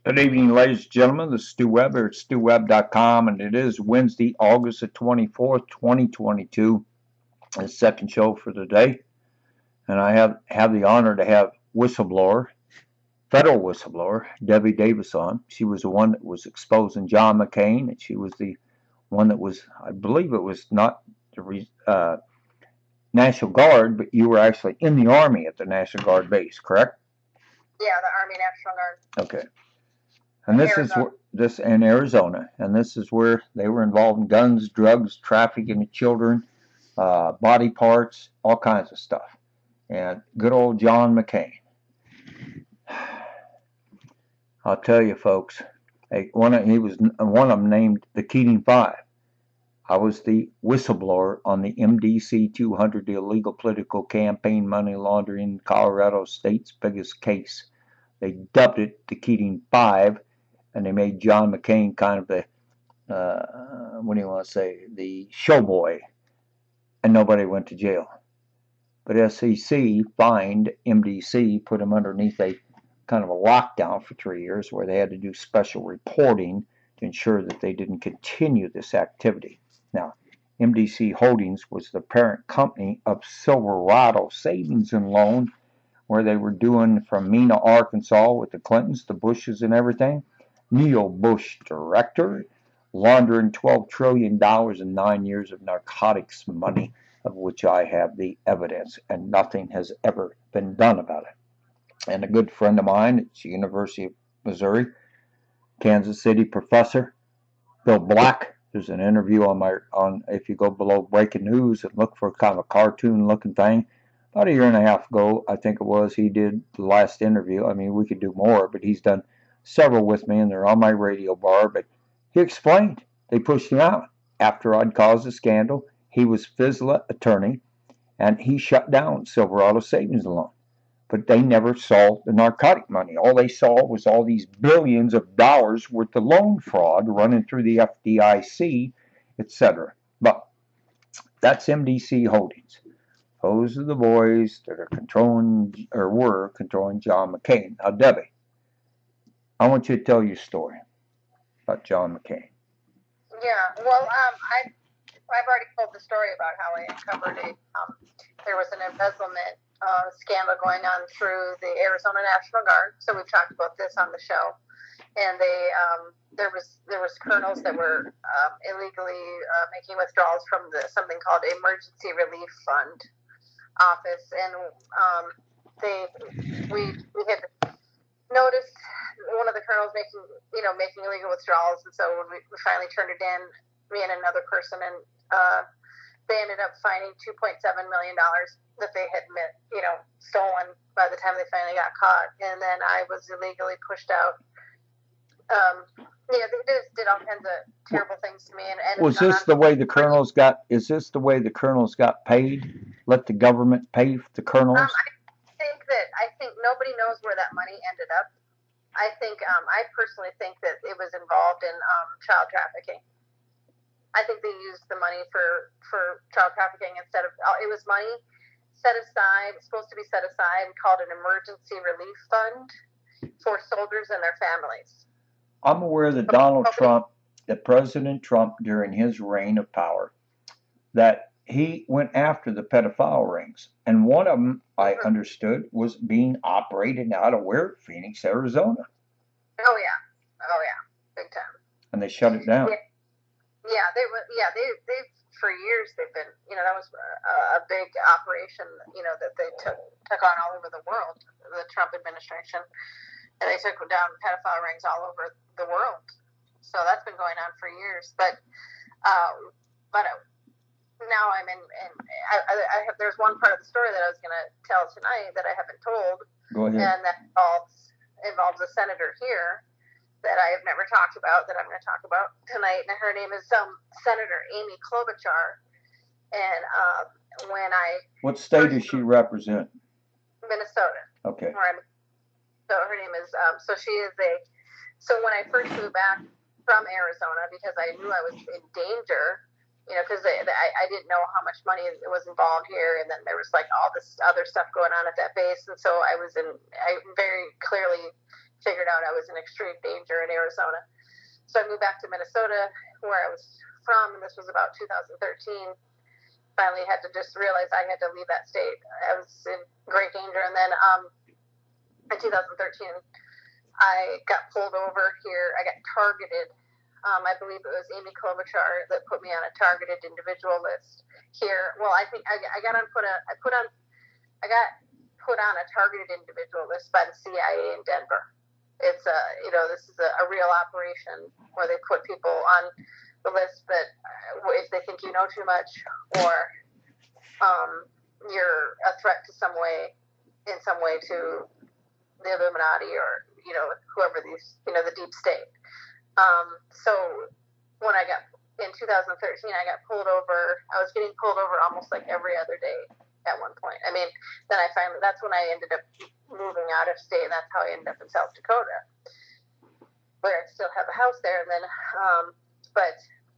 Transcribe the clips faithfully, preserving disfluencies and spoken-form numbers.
Good evening, ladies and gentlemen. This is Stu Webb here at stu webb dot com, and it is Wednesday, August the twenty-fourth, twenty twenty-two, the second show for the day. And I have, have the honor to have whistleblower, federal whistleblower, Debbie Davis on. She was the one that was exposing John McCain, and she was the one that was, I believe it was not the uh, National Guard, but you were actually in the Army at the National Guard base, correct? Yeah, the Army National Guard. Okay. And this Arizona. is where this in Arizona, and this is where they were involved in guns, drugs, trafficking of children, uh, body parts, all kinds of stuff. And good old John McCain. I'll tell you, folks. One of, he was one of them named the Keating Five. I was the whistleblower on the M D C two hundred, the illegal political campaign money laundering, Colorado State's biggest case. They dubbed it the Keating Five. And they made John McCain kind of the, uh, what do you want to say, the showboy, and nobody went to jail. But S E C fined M D C, put him underneath a kind of a lockdown for three years where they had to do special reporting to ensure that they didn't continue this activity. Now, M D C Holdings was the parent company of Silverado Savings and Loan, where they were doing from Mena, Arkansas with the Clintons, the Bushes, and everything. Neo Bush director, laundering twelve trillion dollars in nine years of narcotics money, of which I have the evidence, and nothing has ever been done about it. And a good friend of mine at the University of Missouri, Kansas City professor, Bill Black, there's an interview on my, on if you go below breaking news and look for kind of a cartoon looking thing, about a year and a half ago, I think it was, he did the last interview. I mean, we could do more, but he's done several with me, and they're on my radio bar, but he explained. They pushed him out. After I'd caused a scandal, he was F S L A attorney, and he shut down Silverado Savings and Loan. But they never saw the narcotic money. All they saw was all these billions of dollars worth of loan fraud running through the F D I C, et cetera. But that's M D C Holdings. Those are the boys that are controlling, or were controlling John McCain. Now, Debbie, I want you to tell your story about John McCain. Yeah, well, um, I, I've already told the story about how I uncovered a, um, there was an embezzlement uh, scandal going on through the Arizona National Guard. So we've talked about this on the show. And they, um, there was there was colonels that were um, illegally uh, making withdrawals from the something called Emergency Relief Fund office, and um, they we we had noticed one of the colonels making, you know, making illegal withdrawals, and so when we, we finally turned it in, me and another person, and uh, they ended up finding two point seven million dollars that they had, you know, stolen by the time they finally got caught, and then I was illegally pushed out. Um, yeah, they just did all kinds of terrible things to me. And, and was this the way the colonels got? Is this the way the colonels got paid? Let the government pay the colonels? Um, I think that I think nobody knows where that money ended up. I think um, I personally think that it was involved in um, child trafficking. I think they used the money for for child trafficking instead of it was money set aside, supposed to be set aside, called an emergency relief fund for soldiers and their families. I'm aware that Donald Trump, that President Trump during his reign of power, that he went after the pedophile rings. And one of them, I understood, was being operated out of where? Phoenix, Arizona. Oh, yeah. Oh, yeah. Big time. And they shut it down. Yeah, yeah they were. Yeah, they, they've, for years, they've been, you know, that was a, a big operation, you know, that they took, took on all over the world, the Trump administration. And they took down pedophile rings all over the world. So that's been going on for years. But uh, but now I'm in, in I, I have, there's one part of the story that I was going to tell tonight that I haven't told. Go ahead. And that involves, involves a senator here that I have never talked about, that I'm going to talk about tonight. And her name is um, Senator Amy Klobuchar. And uh, when I... What state does she represent? Minnesota. Okay. Where I'm So her name is, um, so she is a, so when I first moved back from Arizona, because I knew I was in danger, you know, because I, I didn't know how much money was involved here, and then there was like all this other stuff going on at that base, and so I was in, I very clearly figured out I was in extreme danger in Arizona. So I moved back to Minnesota, where I was from, and this was about two thousand thirteen. Finally had to just realize I had to leave that state. I was in great danger. And then um, in two thousand thirteen, I got pulled over here. I got targeted. Um, I believe it was Amy Klobuchar that put me on a targeted individual list here. Well, I think I, I got on put a I put on I got put on a targeted individual list by the C I A in Denver. It's a you know this is a, a real operation where they put people on the list that uh, if they think you know too much or um, you're a threat to some way, in some way to the Illuminati or, you know, whoever these, you know, the deep state. Um, so when I got, in two thousand thirteen, I got pulled over, I was getting pulled over almost like every other day at one point. I mean, then I finally, that's when I ended up moving out of state, and that's how I ended up in South Dakota, where I still have a house there. And then, um, but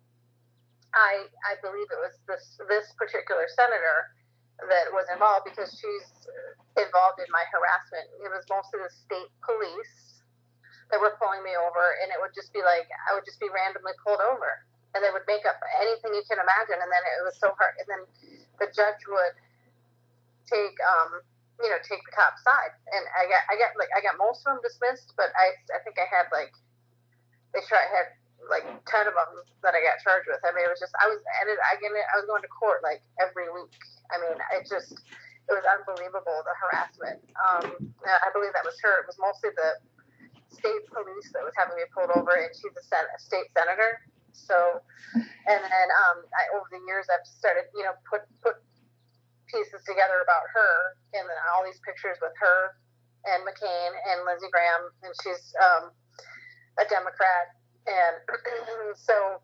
I I believe it was this this particular senator that was involved because she's involved in my harassment. It was mostly the state police that were pulling me over, and it would just be like I would just be randomly pulled over, and they would make up anything you can imagine, and then it was so hard. And then the judge would take um you know take the cop's side, and I got I got like I got most of them dismissed, but I I think I had like they try I had. like ten of them that I got charged with. I mean, it was just, I was, ended, I, I was going to court like every week. I mean, it just, it was unbelievable, the harassment. Um, I believe that was her. It was mostly the state police that was having me pulled over, and she's a, sen- a state senator. So, and then um, I, over the years, I've started, you know, put, put pieces together about her, and then all these pictures with her and McCain and Lindsey Graham, and she's um, a Democrat. And so,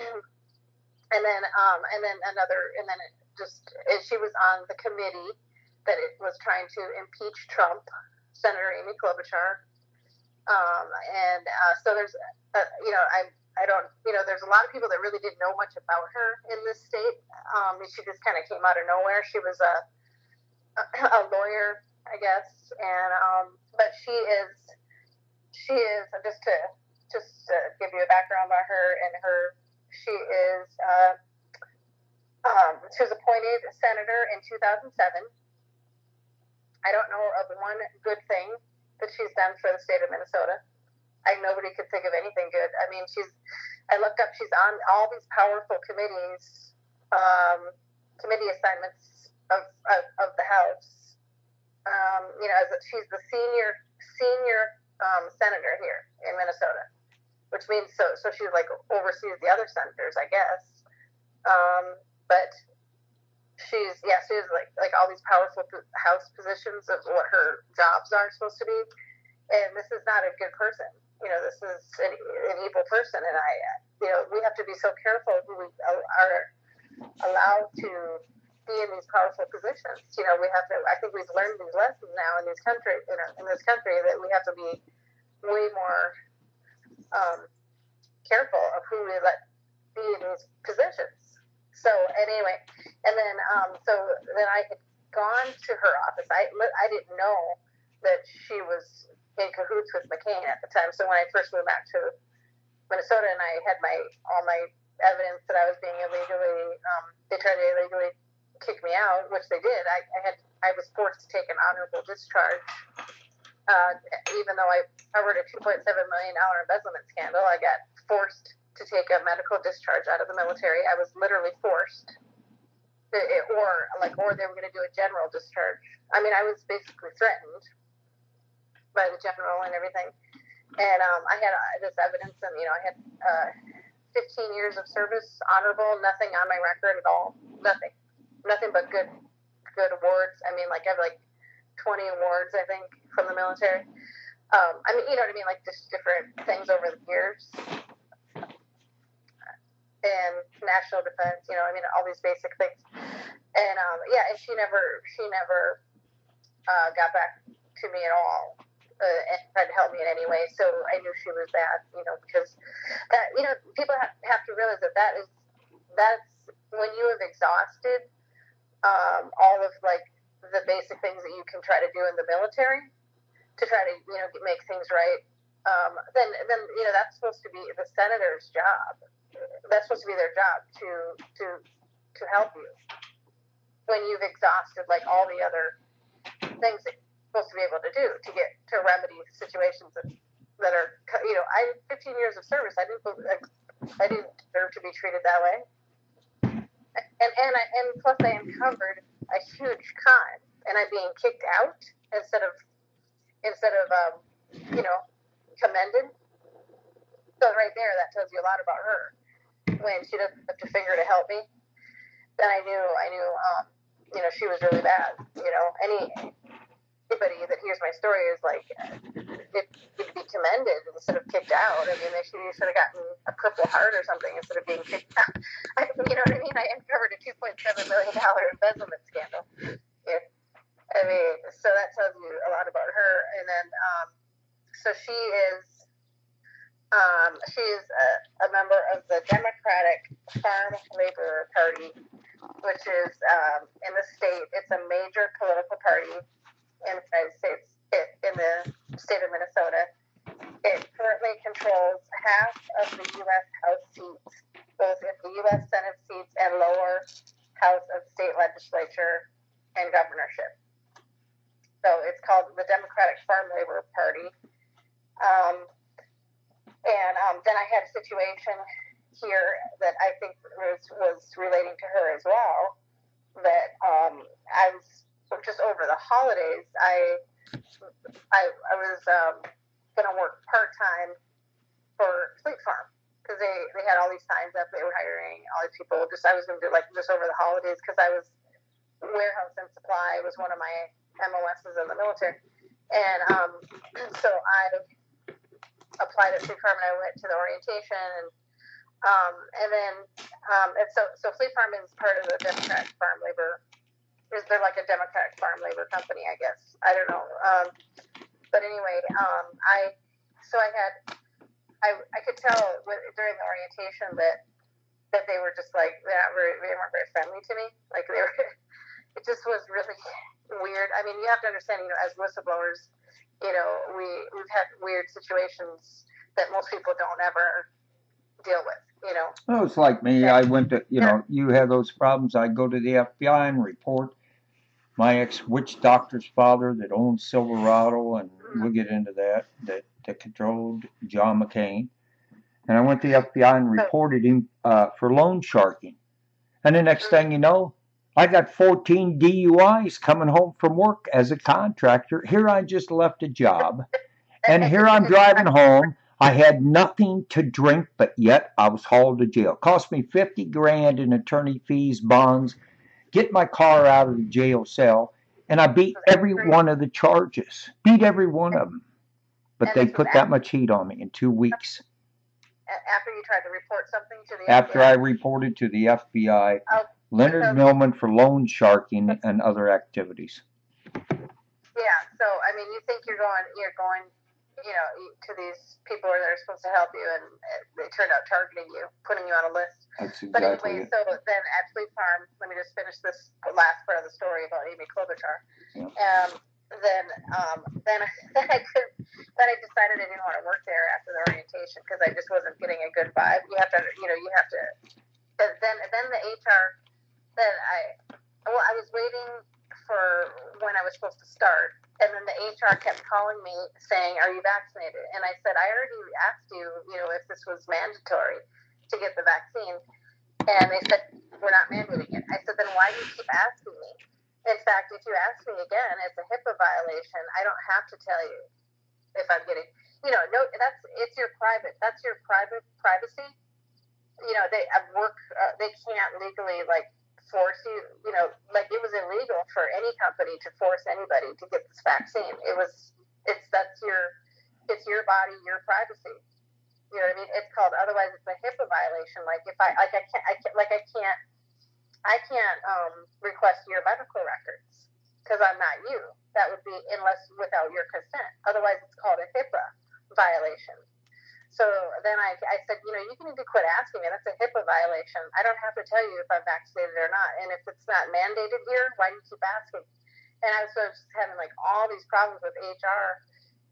and then, um, and then another, and then it just, and she was on the committee that it was trying to impeach Trump, Senator Amy Klobuchar. Um, and uh, so there's, uh, you know, I, I don't, you know, there's a lot of people that really didn't know much about her in this state. Um, she just kind of came out of nowhere. She was a, a lawyer, I guess, and um, but she is, she is just to. Just to give you a background on her and her, she is, uh, um, she was appointed senator in two thousand seven. I don't know of one good thing that she's done for the state of Minnesota. I nobody could think of anything good. I mean, she's, I looked up, she's on all these powerful committees, um, committee assignments of, of, of the House. Um, you know, as a, she's the senior, senior um, senator here in Minnesota. Which means so so she like oversees the other senators, I guess. Um, but she's yeah, she's like like all these powerful House positions of what her jobs are supposed to be, and this is not a good person. You know, this is an, an evil person, and I you know we have to be so careful who we are allowed to be in these powerful positions. You know, we have to. I think we've learned these lessons now in these country in, our, in this country that we have to be way more. Um, careful of who we let be in these positions. So anyway, and then um, so then I had gone to her office. I I didn't know that she was in cahoots with McCain at the time. So when I first moved back to Minnesota, and I had my all my evidence that I was being illegally, um, they tried to illegally kick me out, which they did. I, I had I was forced to take an honorable discharge. Uh, even though I covered a two point seven million dollars embezzlement scandal, I got forced to take a medical discharge out of the military. I was literally forced, to, or like, or they were going to do a general discharge. I mean, I was basically threatened by the general and everything. And um, I had uh, this evidence, and you know, I had uh, fifteen years of service, honorable, nothing on my record at all, nothing, nothing but good, good awards. I mean, like I have like twenty awards, I think, from the military. Um, I mean, you know what I mean? Like just different things over the years. And national defense, you know, I mean, all these basic things. And um, yeah, and she never, she never uh, got back to me at all uh, and tried to help me in any way. So I knew she was bad, you know, because that, you know, people have, have to realize that that is, that's when you have exhausted um, all of like the basic things that you can try to do in the military to try to, you know, make things right. um, then then you know that's supposed to be the senator's job. That's supposed to be their job to to to help you when you've exhausted like all the other things that you're supposed to be able to do to get to remedy situations that, that are, you know, I fifteen years of service. I didn't I didn't deserve to be treated that way. And and I, and plus I uncovered a huge crime, and I'm being kicked out instead of instead of um, you know, commended. So right there, that tells you a lot about her. When she doesn't lift a finger to help me, then I knew I knew um, you know, she was really bad. You know, any anybody that hears my story is like, it would be commended instead of kicked out. I mean, they should, you should have gotten a Purple Heart or something instead of being kicked out. I, you know what I mean? I uncovered a two point seven million dollars embezzlement scandal. Yeah. I mean, so that tells you a lot about her. And then, um, so she is, um, she is a, a member of the Democratic Farm Labor Party, which is um, in the state. It's a major political party in the United States, it, in the state of Minnesota. It currently controls half of the U S House seats, both in the U S Senate seats and lower house of state legislature and governorship. So it's called the Democratic Farm Labor Party. Um, and um, then I had a situation here that I think was, was relating to her as well, that um, I was just over the holidays, I I, I was um, going to work part-time for Fleet Farm because they, they had all these signs up. They were hiring all these people. Just I was going to do like just over the holidays because I was warehouse and supply was one of my M O Ss in the military. And um, so I applied at Fleet Farm and I went to the orientation and um, and then um, and so so Fleet Farm is part of the Democratic Farm Labor. Is there like a Democratic Farm Labor Company, I guess. I don't know. Um, but anyway, um, I, so I had, I, I could tell during the orientation that, that they were just like, they're not very, they weren't very friendly to me. Like they were, it just was really weird. I mean, you have to understand, you know, as whistleblowers, you know, we, we've had weird situations that most people don't ever deal with, you know. Oh, it's like me. I went to, you know, you have those problems. I go to the F B I and report my ex-witch doctor's father that owned Silverado, and we'll get into that, that, that controlled John McCain. And I went to the F B I and reported him uh, for loan sharking. And the next thing you know, I got fourteen D U Is coming home from work as a contractor. Here I just left a job, and here I'm driving home. I had nothing to drink, but yet I was hauled to jail. Cost me fifty grand in attorney fees, bonds, get my car out of the jail cell, and I beat every one of the charges. Beat every one of them. But they put that much heat on me in two weeks. After you tried to report something to the After F B I? I reported to the F B I, Oh, Leonard so, Millman for loan sharking and other activities. Yeah, so I mean, you think you're going, you're going, you know, to these people that are supposed to help you, and they turned out targeting you, putting you on a list. That's exactly But anyway, it. so then at Fleet Farm, let me just finish this last part of the story about Amy Klobuchar. Yeah. Um, then, um, then, then I could, then I decided I didn't want to work there after the orientation because I just wasn't getting a good vibe. You have to, you know, you have to. Then, then the H R. Then I, well, I was waiting for when I was supposed to start, and then the H R kept calling me saying, "Are you vaccinated?" And I said, "I already asked you, you know, if this was mandatory to get the vaccine." And they said, "We're not mandating it." I said, "Then why do you keep asking me? In fact, if you ask me again, it's a HIPAA violation. I don't have to tell you if I'm getting, you know, no, that's, it's your private, that's your private privacy. You know, they at work, uh, they can't legally like force you, you know, like it was illegal for any company to force anybody to get this vaccine. It was, it's, that's your, it's your body, your privacy. You know what I mean? It's called, otherwise it's a HIPAA violation. Like if I, like I can't, I can't like I can't, I can't um, request your medical records because I'm not you. That would be unless without your consent. Otherwise it's called a HIPAA violation. So then I, I said, you know, you can need to quit asking me. That's a HIPAA violation. I don't have to tell you if I'm vaccinated or not. And if it's not mandated here, why do you keep asking? And I was sort of just having like all these problems with H R.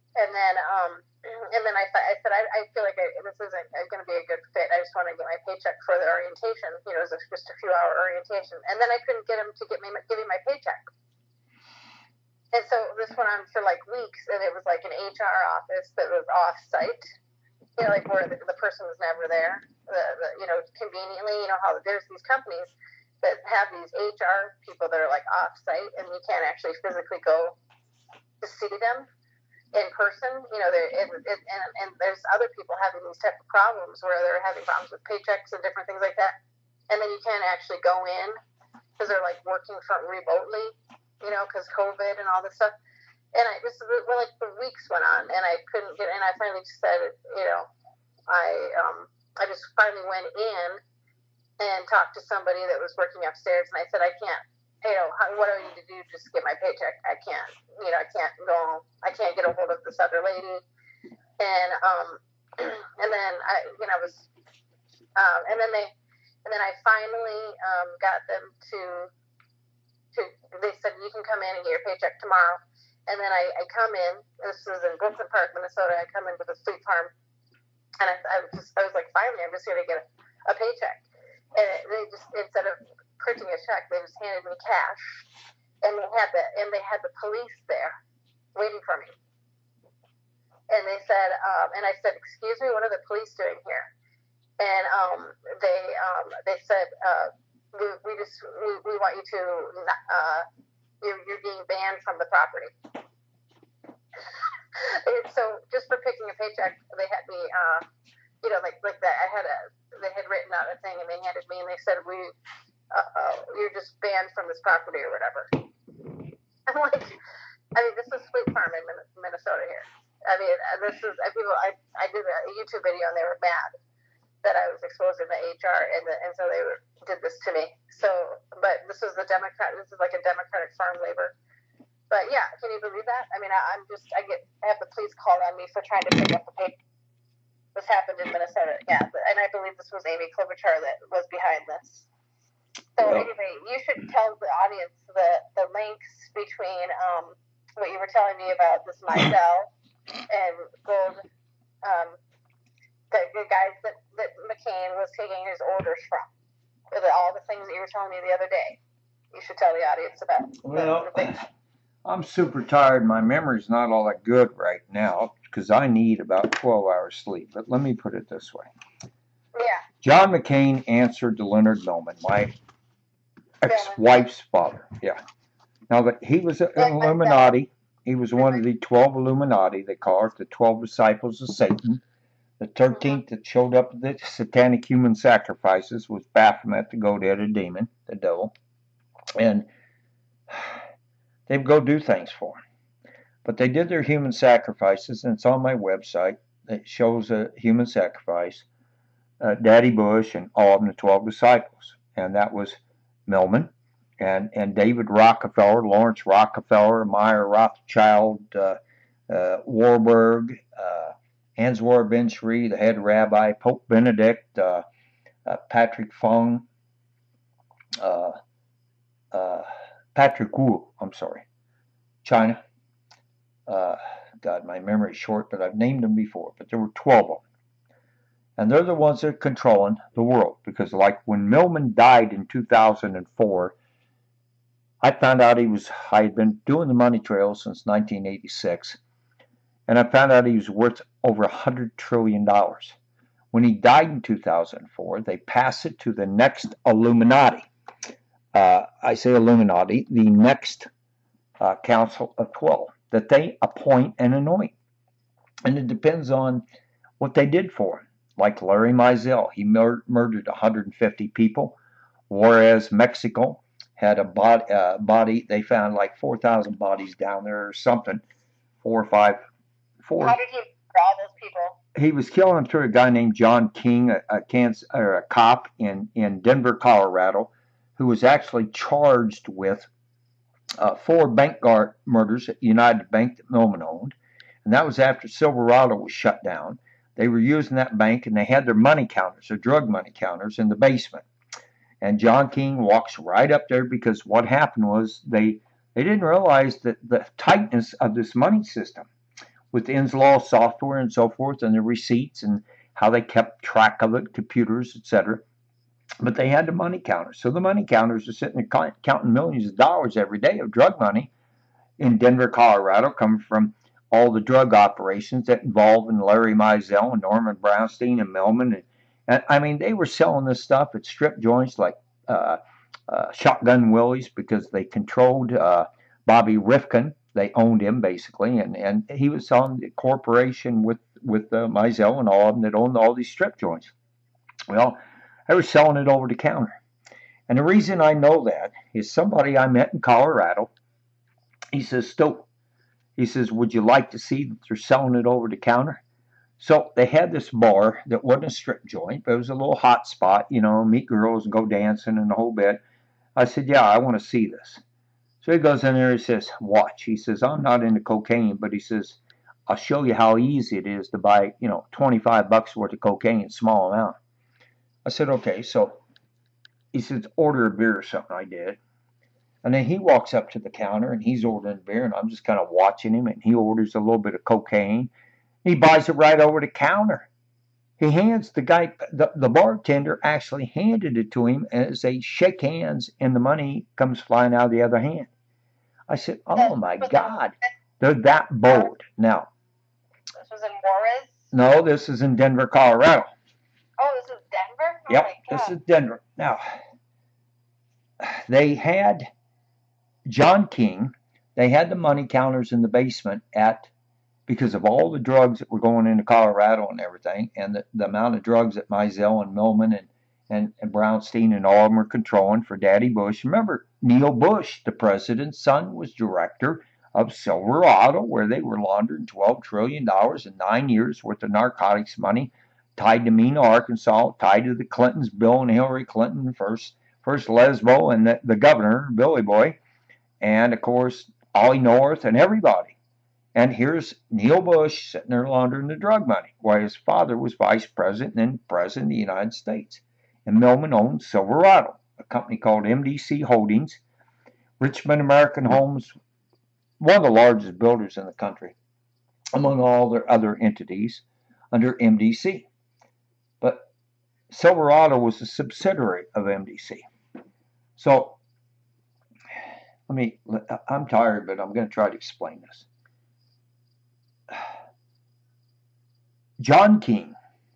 And then, um, and then I, I said, I, I feel like I, this isn't going to be a good fit. I just want to get my paycheck for the orientation. You know, it was just a few hour orientation. And then I couldn't get him to get me give me my paycheck. And so this went on for like weeks, and it was like an H R office that was off site. You know, like where the, the person was never there. The, the you know, conveniently, you know how there's these companies that have these H R people that are like off site, and you can't actually physically go to see them in person. You know, there it, it, and and there's other people having these type of problems where they're having problems with paychecks and different things like that, and then you can't actually go in because they're like working from remotely. You know, because COVID and all this stuff. And I just, well, like the weeks went on, and I couldn't get, and I finally just said, you know, I, um, I just finally went in and talked to somebody that was working upstairs, and I said, I can't, you know, how, what do I need to do just to get my paycheck? I can't, you know, I can't go, I can't get a hold of this other lady. And, um, and then I, you know, I was, um, and then they, and then I finally, um, got them to, To, they said, you can come in and get your paycheck tomorrow. And then I, I come in, this was in Brooklyn Park, Minnesota. I come into the Fleet Farm, and I, I, was just, I was like, finally, I'm just here to get a, a paycheck. And it, they just, instead of printing a check, they just handed me cash. And they had the, and they had the police there waiting for me. And they said, um, and I said, excuse me, what are the police doing here? And um, they, um, they said, uh, We, we just we, we want you to uh, you're, you're being banned from the property. So just for picking a paycheck, they had me uh, you know like like that. I had a they had written out a thing and they handed me and they said we uh, uh, you're just banned from this property or whatever. I'm like, I mean, this is Fleet Farm in Minnesota here. I mean, this is people. I I did a YouTube video and they were mad that I was exposing the H R, and the, and so they were, did this to me. So, but this was the Democrat. This is like a Democratic farm labor. But yeah, can you believe that? I mean, I, I'm just I get I have the police call on me for trying to pick up the paper. This happened in Minnesota, yeah, and I believe this was Amy Klobuchar that was behind this. So well, anyway, you should tell the audience the the links between um, what you were telling me about this Mizell and gold. Um, The, the guys that, that McCain was taking his orders from. All the things that you were telling me the other day. You should tell the audience about. Well, the, the I'm super tired. My memory's not all that good right now because I need about twelve hours sleep. But let me put it this way. Yeah. John McCain answered to Leonard Millman, my ex-wife's father. Yeah. Now, that he was an Illuminati. He was one of the twelve Illuminati. They call it the twelve disciples of Satan. The thirteenth that showed up at the satanic human sacrifices was Baphomet, the goat-headed demon, the devil. And they would go do things for him. But they did their human sacrifices, and it's on my website. It shows a human sacrifice, uh, Daddy Bush and all of them, the twelve disciples. And that was Millman and, and David Rockefeller, Lawrence Rockefeller, Meyer Rothschild, uh, uh, Warburg, uh, Answar Ben Shri, the head rabbi, Pope Benedict, uh, uh, Patrick Fung, uh, uh, Patrick Wu, I'm sorry, China. Uh, God, my memory's short, but I've named them before. But there were twelve of them. And they're the ones that are controlling the world. Because like when Millman died in two thousand four, I found out he was, I had been doing the money trail since nineteen eighty-six. And I found out he was worth over one hundred trillion dollars. When he died in two thousand four, they passed it to the next Illuminati. Uh, I say Illuminati, the next uh, Council of twelve, that they appoint and anoint. And it depends on what they did for him. Like Larry Mizell, he mur murdered one hundred fifty people, whereas Mexico had a body, uh, body they found like four thousand bodies down there or something, four or five. Four. How did he murder all those people? He was killing them through a guy named John King, a, a, cancer, or a cop in, in Denver, Colorado, who was actually charged with uh, four bank guard murders at United Bank that Millman owned. And that was after Silverado was shut down. They were using that bank, and they had their money counters, their drug money counters, in the basement. And John King walks right up there because what happened was they, they didn't realize that the tightness of this money system. with Inslaw software and so forth, and the receipts and how they kept track of it, computers, et cetera. But they had the money counters. So the money counters are sitting there counting millions of dollars every day of drug money in Denver, Colorado, coming from all the drug operations that involved in Larry Mizell and Norman Brownstein and Millman. And, and I mean, they were selling this stuff at strip joints like uh, uh, Shotgun Willie's because they controlled uh, Bobby Rifkin. They owned him basically, and, and he was on the corporation with with uh, Mizell and all of them that owned all these strip joints. Well, they were selling it over the counter. And the reason I know that is somebody I met in Colorado. He says, Stu, he says, would you like to see that they're selling it over the counter? So they had this bar that wasn't a strip joint, but it was a little hot spot, you know, meet girls and go dancing and the whole bit. I said, yeah, I want to see this. So he goes in there, he says, watch. He says, I'm not into cocaine, but he says, I'll show you how easy it is to buy, you know, twenty-five bucks worth of cocaine in a small amount. I said, okay. So he says, order a beer or something. I did. And then he walks up to the counter and he's ordering beer, and I'm just kind of watching him, and he orders a little bit of cocaine. He buys it right over the counter. He hands the guy, the, the bartender actually handed it to him as they shake hands and the money comes flying out of the other hand. I said, oh my God, they're that bold. Now, this was in Juarez? No, this is in Denver, Colorado. Oh, this is Denver? Oh yep, my God. This is Denver. Now, they had John King, they had the money counters in the basement at, because of all the drugs that were going into Colorado and everything, and the, the amount of drugs that Mizell and Millman and, and, and Brownstein and all of them were controlling for Daddy Bush. Remember, Neil Bush, the president's son, was director of Silverado, where they were laundering twelve trillion dollars in nine years worth of narcotics money tied to Mena, Arkansas, tied to the Clintons, Bill and Hillary Clinton, first, first Lesbo, and the, the governor, Billy Boy, and, of course, Ollie North and everybody. And here's Neil Bush sitting there laundering the drug money, while his father was vice president and then president of the United States. And Millman owned Silverado, a company called M D C Holdings. Richmond American Homes, one of the largest builders in the country, among all their other entities under M D C. But Silverado was a subsidiary of M D C. So, let me, I'm tired, but I'm going to try to explain this. John King,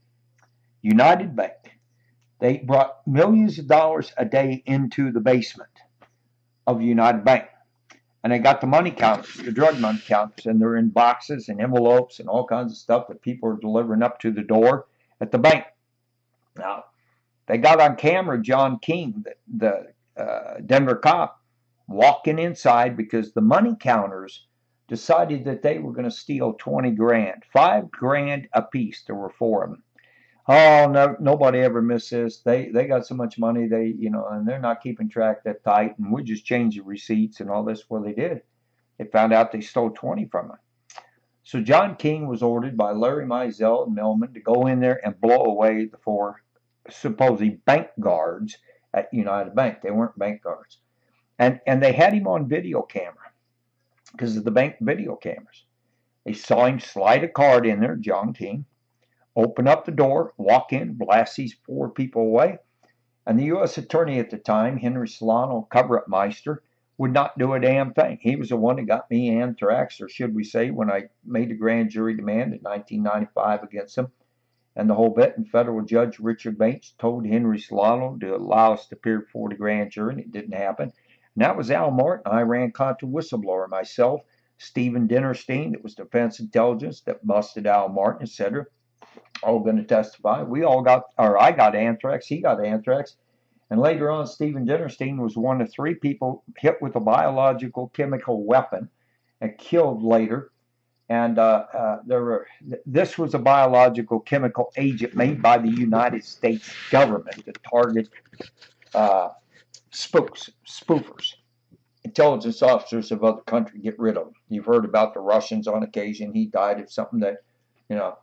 United Bank, they brought millions of dollars a day into the basement of United Bank. And they got the money counters, the drug money counters, and they're in boxes and envelopes and all kinds of stuff that people are delivering up to the door at the bank. Now, they got on camera John King, the, the uh, Denver cop, walking inside because the money counters decided that they were going to steal twenty grand, five grand a piece. There were four of them. Oh, no, nobody ever missed this. They they got so much money, they, you know, and they're not keeping track that tight, and we just changed the receipts and all this. Well, they did. They found out they stole twenty from them. So John King was ordered by Larry Mizell and Millman to go in there and blow away the four supposedly bank guards at United Bank. They weren't bank guards. And, and they had him on video camera because of the bank video cameras. They saw him slide a card in there, John King, open up the door, walk in, blast these four people away. And the U S attorney at the time, Henry Solano, cover-up meister, would not do a damn thing. He was the one that got me anthrax, or should we say, when I made the grand jury demand in nineteen ninety-five against him and the whole bit. And federal judge Richard Bates told Henry Solano to allow us to appear before the grand jury, and it didn't happen. And that was Al Martin, Iran Contra whistleblower, myself, Stephen Dinnerstein, that was Defense Intelligence, that busted Al Martin, et cetera, all going to testify. We all got, or I got anthrax, he got anthrax. And later on, Stephen Dinnerstein was one of three people hit with a biological chemical weapon and killed later. And uh, uh, there were, this was a biological chemical agent made by the United States government to target uh, spooks, spoofers, intelligence officers of other countries. Get rid of them. You've heard about the Russians on occasion. He died of something that, you know,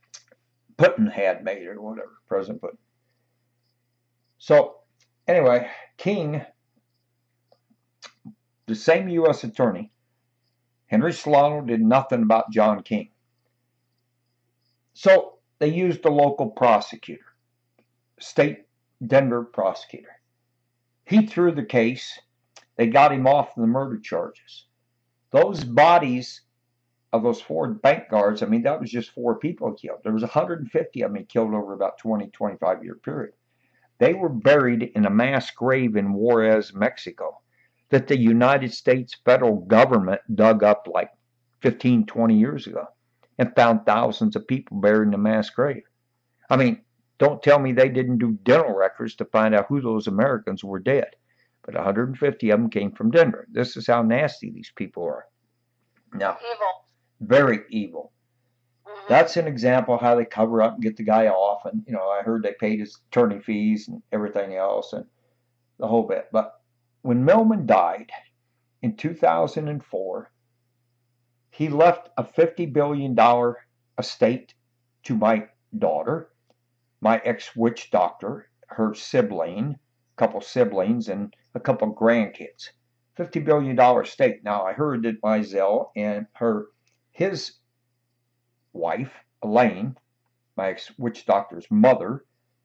Putin had made or whatever, President Putin. So, anyway, King, the same U S attorney, Henry Solano, did nothing about John King. So they used the local prosecutor, state Denver prosecutor. He threw the case. They got him off the murder charges. Those bodies of those four bank guards, I mean, that was just four people killed. There was one hundred fifty of them killed over about twenty, twenty-five year period. They were buried in a mass grave in Juarez, Mexico, that the United States federal government dug up like fifteen, twenty years ago and found thousands of people buried in a mass grave. I mean, don't tell me they didn't do dental records to find out who those Americans were dead. But one hundred fifty of them came from Denver. This is how nasty these people are. Now, Evil. Very evil. Mhm. That's an example of how they cover up and get the guy off. And, you know, I heard they paid his attorney fees and everything else and the whole bit. But when Millman died in two thousand four, he left a fifty billion dollars estate to my daughter, my ex-witch doctor, her sibling, a couple siblings, and a couple grandkids. fifty billion dollars estate. Now, I heard that Mizell and her, his wife, Elaine, my ex-witch doctor's mother,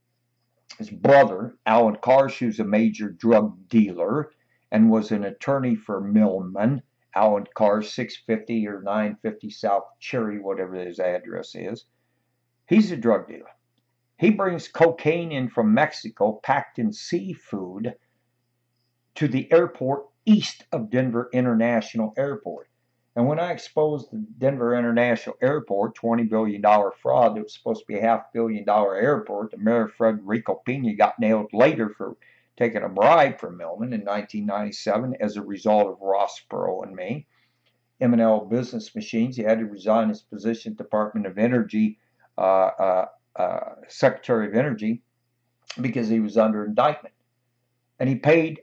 his brother, Alan Karsh, who's a major drug dealer and was an attorney for Millman. Alan Karsh, six fifty or nine fifty South Cherry, whatever his address is. He's a drug dealer. He brings cocaine in from Mexico, packed in seafood, to the airport east of Denver International Airport. And when I exposed the Denver International Airport, twenty billion dollars fraud, it was supposed to be a half billion dollar airport. The mayor, Federico Pena, got nailed later for taking a bribe from Millman in nineteen ninety-seven as a result of Ross Perot and me. M and L Business Machines, he had to resign his position, Department of Energy, uh, uh, uh, Secretary of Energy, because he was under indictment. And he paid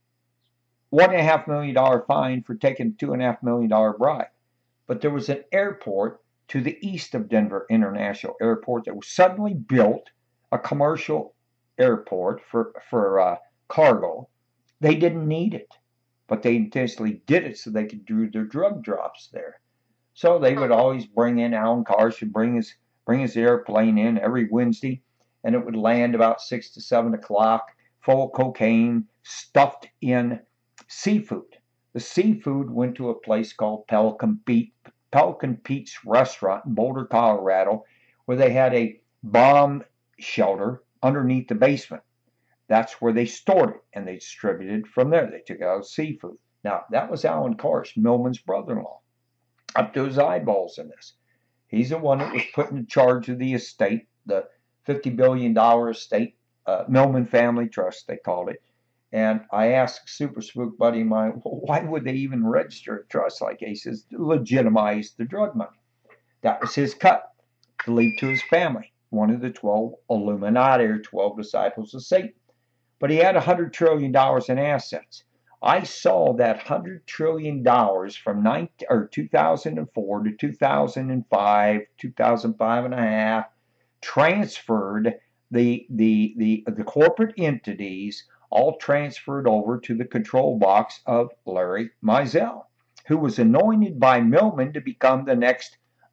one and a half million dollar fine for taking two and a half million dollar bribe. But there was an airport to the east of Denver International Airport that was suddenly built, a commercial airport for for uh, cargo. They didn't need it, but they intentionally did it so they could do their drug drops there. So they would always bring in Alan Karsh and bring his bring his airplane in every Wednesday, and it would land about six to seven o'clock, full of cocaine, stuffed in seafood. The seafood went to a place called Pelican Pete, Pelican Pete's Restaurant in Boulder, Colorado, where they had a bomb shelter underneath the basement. That's where they stored it, and they distributed from there. They took out seafood. Now, that was Alan Karsh, Millman's brother-in-law, up to his eyeballs in this. He's the one that was put in charge of the estate, the fifty billion dollars estate, uh, Millman Family Trust, they called it. And I asked Super Spook buddy of mine, well, why would they even register a trust like that? He says, to legitimize the drug money. That was his cut to leave to his family, one of the twelve Illuminati, or twelve disciples of Satan. But he had one hundred trillion dollars in assets. I saw that one hundred trillion dollars from nineteen, or two thousand four to two thousand five, two thousand five and a half, transferred the, the, the, the corporate entities, all transferred over to the control box of Larry Mizell, who was anointed by Millman to become the next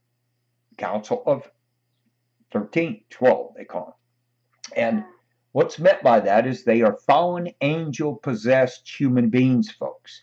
Council of thirteen, twelve, they call him. And what's meant by that is they are fallen angel-possessed human beings, folks.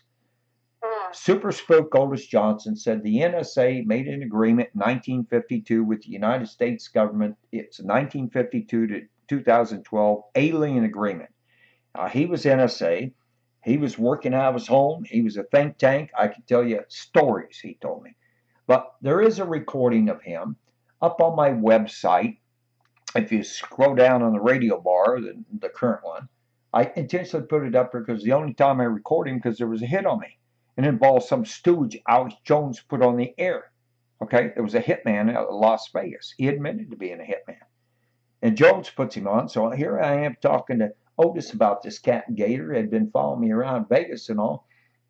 Super Spook Otis Johnson said the N S A made an agreement in nineteen fifty-two with the United States government. It's a nineteen fifty-two to two thousand twelve alien agreement. Uh, he was N S A. He was working out of his home. He was a think tank. I can tell you stories, he told me. But there is a recording of him up on my website. If you scroll down on the radio bar, the, the current one, I intentionally put it up there because the only time I record him, because there was a hit on me. And it involved some stooge Alex Jones put on the air. Okay, there was a hitman out of Las Vegas. He admitted to being a hitman. And Jones puts him on. So here I am talking to Otis about this cat and gator. Had been following me around Vegas and all.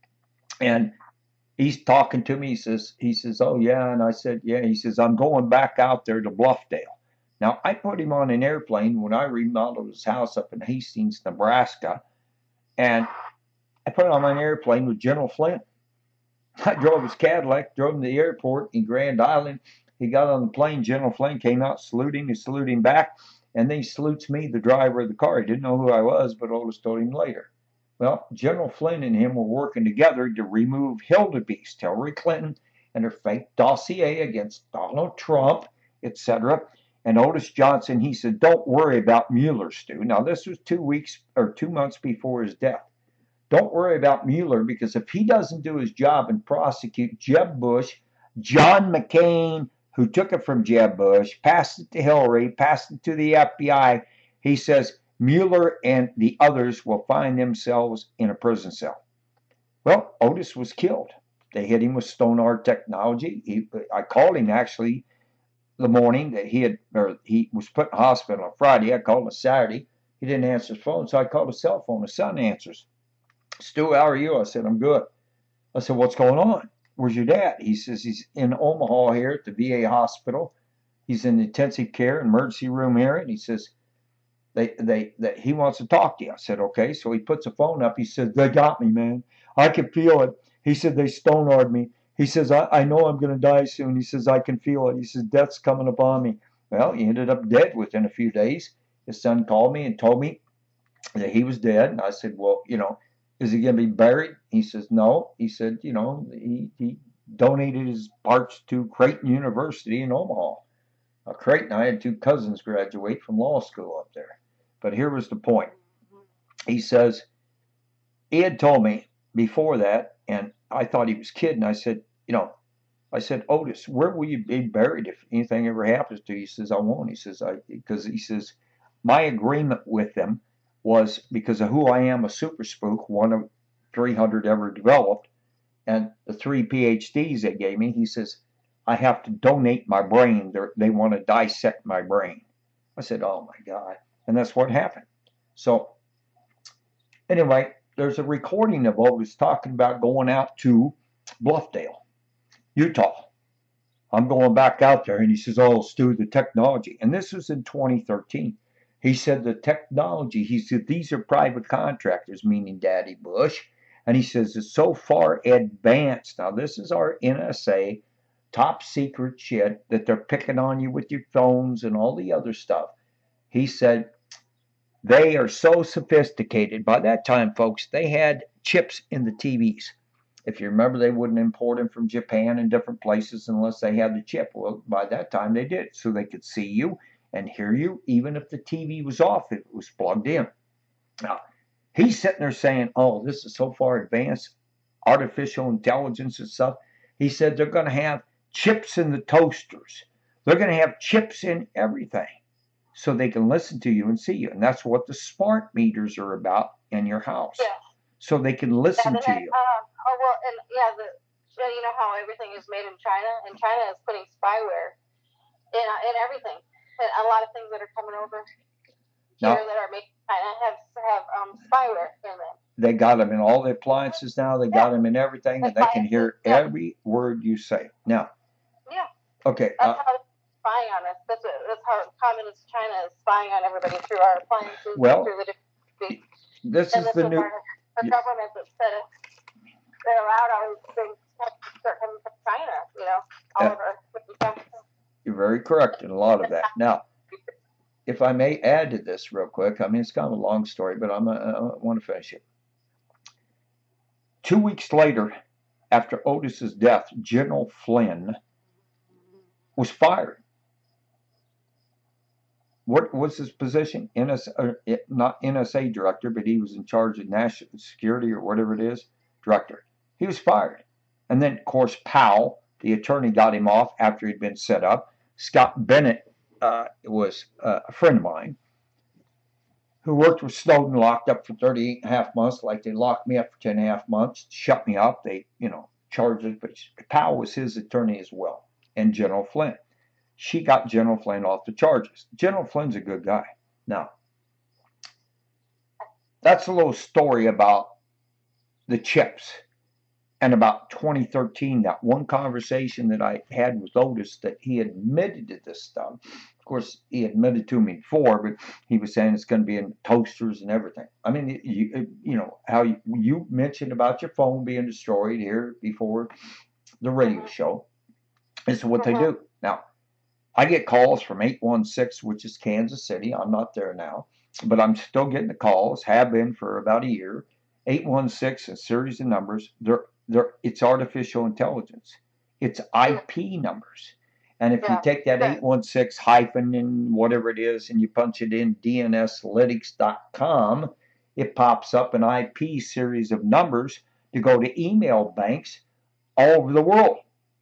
And he's talking to me. He says, he says, oh, yeah. And I said, yeah. He says, I'm going back out there to Bluffdale. Now, I put him on an airplane when I remodeled his house up in Hastings, Nebraska. And I put him on an airplane with General Flynn. I drove his Cadillac, drove him to the airport in Grand Island. he got on the plane. General Flynn came out, saluted him. He saluted him back, and then he salutes me, the driver of the car. He didn't know who I was, but Otis told him later. Well, General Flynn and him were working together to remove Hildebeest, Hillary Clinton, and her fake dossier against Donald Trump, et cetera. And Otis Johnson, he said, don't worry about Mueller, Stu. Now, this was two weeks or two months before his death. Don't worry about Mueller, because if he doesn't do his job and prosecute Jeb Bush, John McCain, who took it from Jeb Bush, passed it to Hillary, passed it to the F B I, he says Mueller and the others will find themselves in a prison cell. Well, Otis was killed. They hit him with Stonear technology. He, I called him actually the morning that he had, or he was put in the hospital on Friday. I called him Saturday. He didn't answer his phone, so I called his cell phone. His son answers. Stu, how are you? I said, I'm good. I said, what's going on? Where's your dad? He says he's in Omaha here at the V A hospital. He's in intensive care, emergency room here, and he says they they that he wants to talk to you. I said, okay. So he puts the phone up. He says, they got me, man. I can feel it. He said, they stonewalled me. He says, I, I know I'm going to die soon. He says, I can feel it. He says, death's coming upon me. Well, he ended up dead within a few days. His son called me and told me that he was dead. And I said, well, you know, is he going to be buried? He says, no. He said, you know, he, he donated his parts to Creighton University in Omaha. Now, Creighton, I had two cousins graduate from law school up there. But here was the point. He says, he had told me before that, and I thought he was kidding. I said, you know, I said, Otis, where will you be buried if anything ever happens to you? He says, I won't. He says, I, because he says, my agreement with them was because of who I am, a super spook, one of three hundred ever developed, and the three P H Ds they gave me, he says, I have to donate my brain. They're, they want to dissect my brain. I said, oh my God. And that's what happened. So anyway, there's a recording of Otis talking about going out to Bluffdale, Utah. I'm going back out there. And he says, oh, Stu, the technology. And this was in twenty thirteen. He said the technology, he said, these are private contractors, meaning Daddy Bush. And he says it's so far advanced. Now, this is our N S A top secret shit that they're picking on you with your phones and all the other stuff. He said they are so sophisticated. By that time, folks, they had chips in the T Vs. If you remember, they wouldn't import them from Japan and different places unless they had the chip. Well, by that time, they did, so they could see you and hear you, even if the T V was off, if it was plugged in. Now, he's sitting there saying, oh, this is so far advanced, artificial intelligence and stuff. He said they're going to have chips in the toasters. They're going to have chips in everything so they can listen to you and see you. And that's what the smart meters are about in your house. Yeah. So they can listen yeah, to have, you. Uh, oh, well, and yeah, the, you know how everything is made in China? And China is putting spyware in, uh, in everything. And a lot of things that are coming over here now, that are made in China have, have um, spyware in them. They got them in all the appliances now. They got yeah. them in everything, and they can hear yeah. every word you say. Now, yeah. Okay. That's uh, how they're spying on us. That's, what, that's how communist China is spying on everybody through our appliances. Well, through the different this and is this the new. Our, our government that said it. They allowed all these things to start coming from China. You know, all uh, of our. You're very correct in a lot of that. Now, if I may add to this real quick, I mean, it's kind of a long story, but I'm a, I want to finish it. Two weeks later, after Otis's death, General Flynn was fired. What was his position? N S A, uh, not N S A director, but he was in charge of national security or whatever it is, director. He was fired. And then, of course, Powell, the attorney, got him off after he'd been set up. Scott Bennett uh, was uh, a friend of mine who worked with Snowden, locked up for thirty-eight and a half months, like they locked me up for ten and a half months, shut me up. They, you know, charged it. But Powell was his attorney as well, and General Flynn. She got General Flynn off the charges. General Flynn's a good guy. Now, that's a little story about the chips. And about twenty thirteen, that one conversation that I had with Otis, that he admitted to this stuff. Of course, he admitted to me before, but he was saying it's going to be in toasters and everything. I mean, you, you know, how you, you mentioned about your phone being destroyed here before the radio show. This is what they do. Now, I get calls from eight one six, which is Kansas City. I'm not there now, but I'm still getting the calls, have been for about a year. eight one six, a series of numbers. They're, they're, it's artificial intelligence. It's I P numbers. And if you Yeah. take that eight one six hyphen and whatever it is and you punch it in D N S Lytics dot com, it pops up an I P series of numbers to go to email banks all over the world.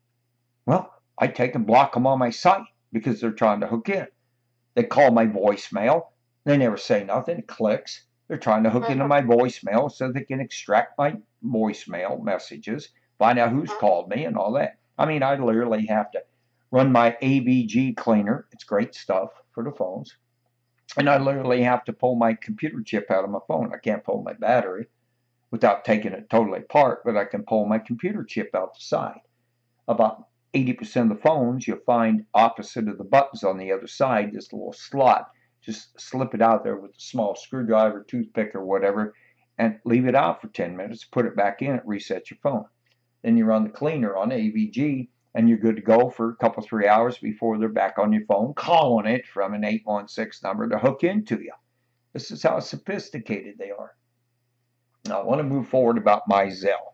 Well, I take and block them on my site because they're trying to hook in. They call my voicemail. They never say nothing. It clicks. They're trying to hook into my voicemail so they can extract my voicemail messages, find out who's called me and all that. I mean, I literally have to run my A V G cleaner. It's great stuff for the phones. And I literally have to pull my computer chip out of my phone. I can't pull my battery without taking it totally apart, but I can pull my computer chip out the side. About eighty percent of the phones, you'll find opposite of the buttons on the other side, this little slot. Just slip it out there with a small screwdriver, toothpick, or whatever, and leave it out for ten minutes. Put it back in, it resets your phone. Then you run the cleaner on A V G, and you're good to go for a couple, three hours before they're back on your phone, calling it from an eight one six number to hook into you. This is how sophisticated they are. Now, I want to move forward about Mizell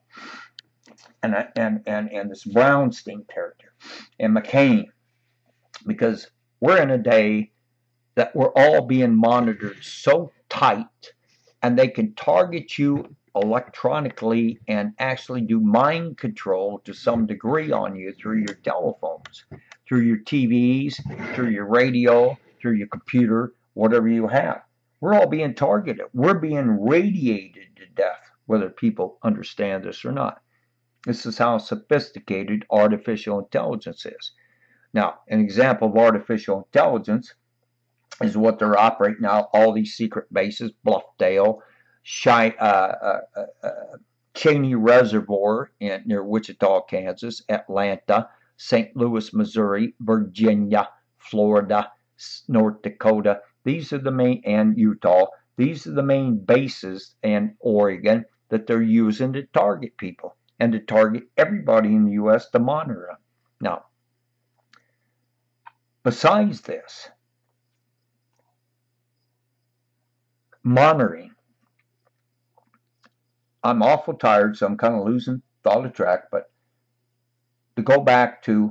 and, and, and, and this Brownstein character and McCain, because we're in a day that we're all being monitored so tight, and they can target you electronically and actually do mind control to some degree on you through your telephones, through your T Vs, through your radio, through your computer, whatever you have. We're all being targeted. We're being radiated to death, whether people understand this or not. This is how sophisticated artificial intelligence is. Now, an example of artificial intelligence is what they're operating now, all these secret bases, Bluffdale, Shy, uh, uh, uh, Cheney Reservoir in, near Wichita, Kansas, Atlanta, Saint Louis, Missouri, Virginia, Florida, North Dakota. These are the main, and Utah. These are the main bases, and Oregon, that they're using to target people and to target everybody in the U S to monitor them. Now, besides this, monitoring, I'm awful tired, so I'm kind of losing thought of track, but to go back to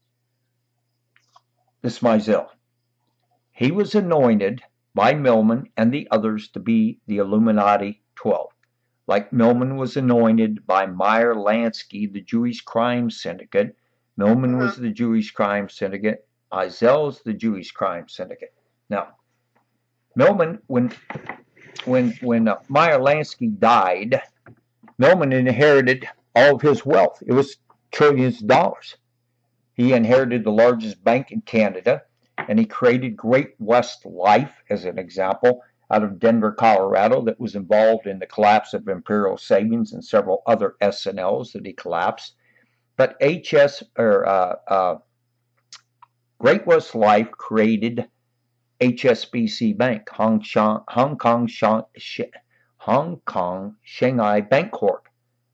this Mizell, he was anointed by Millman and the others to be the Illuminati twelve. Like Millman was anointed by Meyer Lansky, the Jewish crime syndicate. Millman was the Jewish crime syndicate. Mizell's the Jewish crime syndicate. Now, Millman, when when when uh, Meyer Lansky died, Millman inherited all of his wealth. It was trillions of dollars. He inherited the largest bank in Canada, and he created Great West Life, as an example, out of Denver, Colorado, that was involved in the collapse of Imperial Savings and several other S N Ls that he collapsed. But H S or uh, uh, Great West Life created H S B C Bank, Hong, Shang, Hong Kong, Shang, Hong Kong Shanghai Bank Corp.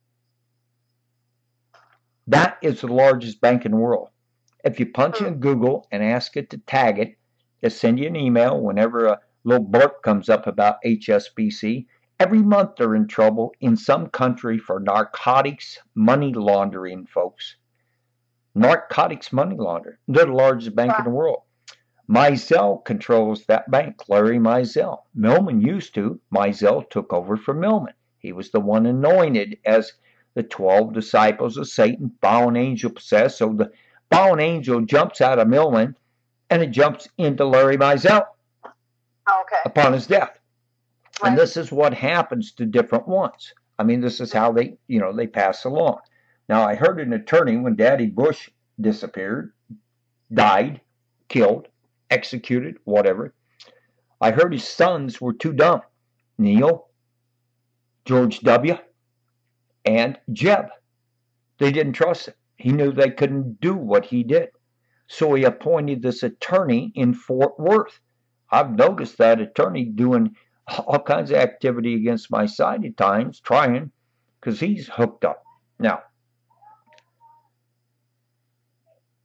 That is the largest bank in the world. If you punch in Google and ask it to tag it, it'll send you an email whenever a little blurb comes up about H S B C. Every month they're in trouble in some country for narcotics money laundering, folks. Narcotics money laundering. They're the largest bank in the world. Mizell controls that bank, Larry Mizell. Millman used to. Mizell took over for Millman. He was the one anointed as the twelve disciples of Satan, fallen angel possessed. So the fallen angel jumps out of Millman, and it jumps into Larry Mizell Okay. upon his death. Right. And this is what happens to different ones. I mean, this is how they, you know, they pass along. Now, I heard an attorney when Daddy Bush disappeared, died, killed, executed, whatever. I heard his sons were too dumb. Neil, George W., and Jeb. They didn't trust him. He knew they couldn't do what he did. So he appointed this attorney in Fort Worth. I've noticed that attorney doing all kinds of activity against my side at times, trying, because he's hooked up. Now,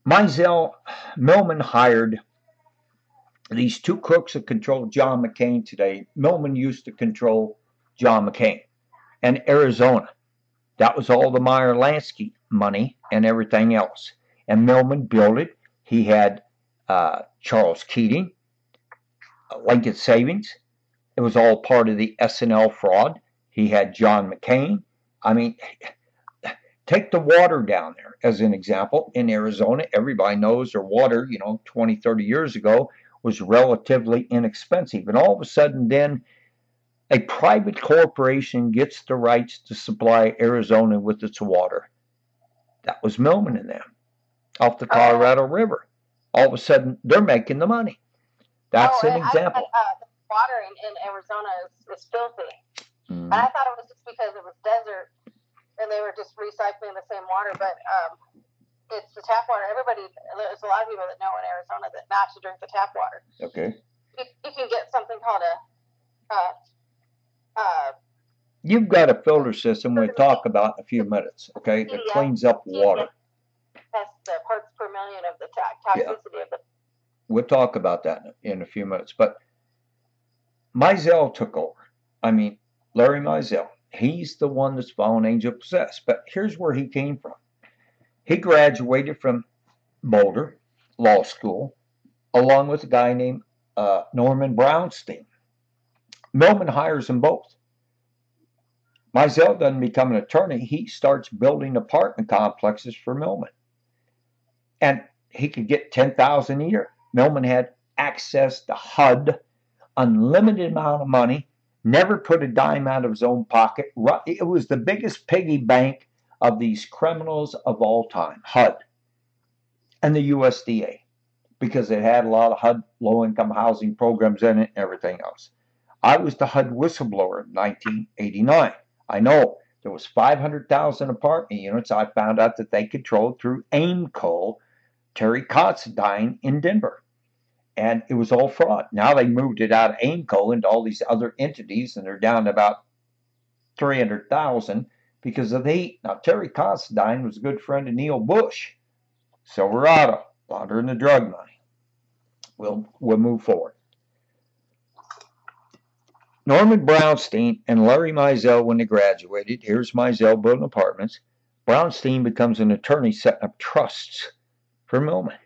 Mizell, Millman hired these two crooks that control John McCain today. Millman used to control John McCain and Arizona. That was all the Meyer Lansky money and everything else. And Millman built it. He had uh, Charles Keating, Lincoln Savings. It was all part of the S and L fraud. He had John McCain. I mean, take the water down there as an example. In Arizona, everybody knows their water, you know, twenty, thirty years ago was relatively inexpensive. And all of a sudden then a private corporation gets the rights to supply Arizona with its water. That was Millman and them off the Colorado oh. River. All of a sudden, they're making the money. That's oh, an example. I, uh, the water in, in Arizona is, is filthy. Mm. And I thought it was just because it was desert and they were just recycling the same water. But um, it's the tap water. Everybody, there's a lot of people that know in Arizona that not to drink the tap water. Okay. You, you can get something called a... Uh, Uh, You've got a filter system we'll talk about in a few minutes, okay? That cleans up water. That's the parts per million of the toxicity yeah. of the... We'll talk about that in a few minutes. But Mizell took over. I mean, Larry Mizell. He's the one that's fallen angel possessed. But here's where he came from. He graduated from Boulder Law School along with a guy named uh, Norman Brownstein. Millman hires them both. Mizell doesn't become an attorney. He starts building apartment complexes for Millman. And he could get ten thousand dollars a year. Millman had access to H U D, unlimited amount of money, never put a dime out of his own pocket. It was the biggest piggy bank of these criminals of all time, H U D, and the U S D A, because it had a lot of H U D, low-income housing programs in it and everything else. I was the H U D whistleblower in nineteen eighty-nine. I know there was five hundred thousand apartment units I found out that they controlled through Aimco, Terry Considine in Denver. And it was all fraud. Now they moved it out of Aimco into all these other entities, and they're down to about three hundred thousand because of the heat. Now, Terry Considine was a good friend of Neil Bush. Silverado, laundering the drug money. We'll, we'll move forward. Norman Brownstein and Larry Mizell, when they graduated, here's Mizell building apartments. Brownstein becomes an attorney setting up trusts for Millman.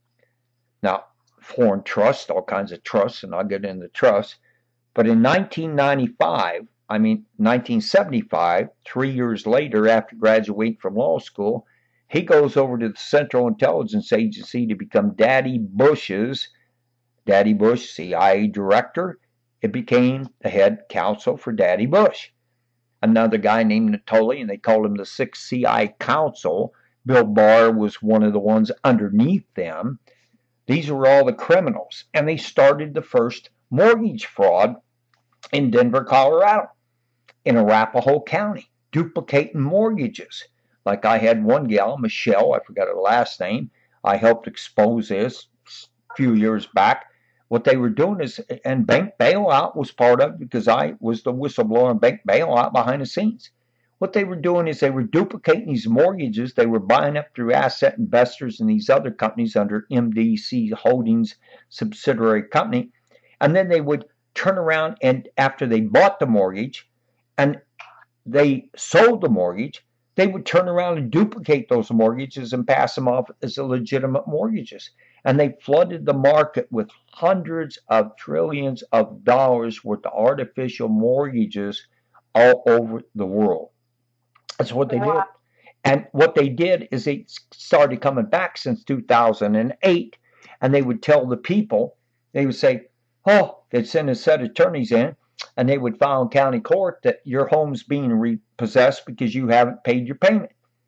Now, foreign trusts, all kinds of trusts, and I'll get into trusts. But in nineteen ninety-five, I mean nineteen seventy-five, three years later after graduating from law school, he goes over to the Central Intelligence Agency to become Daddy Bush's, Daddy Bush, C I A director. It became the head counsel for Daddy Bush. Another guy named Natoli, and they called him the sixth C I A counsel. Bill Barr was one of the ones underneath them. These were all the criminals, and they started the first mortgage fraud in Denver, Colorado, in Arapahoe County, duplicating mortgages. Like I had one gal, Michelle, I forgot her last name. I helped expose this a few years back. What they were doing is, and bank bailout was part of it because I was the whistleblower on bank bailout behind the scenes. What they were doing is they were duplicating these mortgages. They were buying up through asset investors and these other companies under M D C Holdings subsidiary company. And then they would turn around and after they bought the mortgage and they sold the mortgage, they would turn around and duplicate those mortgages and pass them off as legitimate mortgages. And they flooded the market with hundreds of trillions of dollars worth of artificial mortgages all over the world. That's what they did. And what they did is they started coming back since two thousand eight, and they would tell the people, they would say, oh, they'd send a set of attorneys in, and they would file in county court that your home's being repossessed because you haven't paid your payment.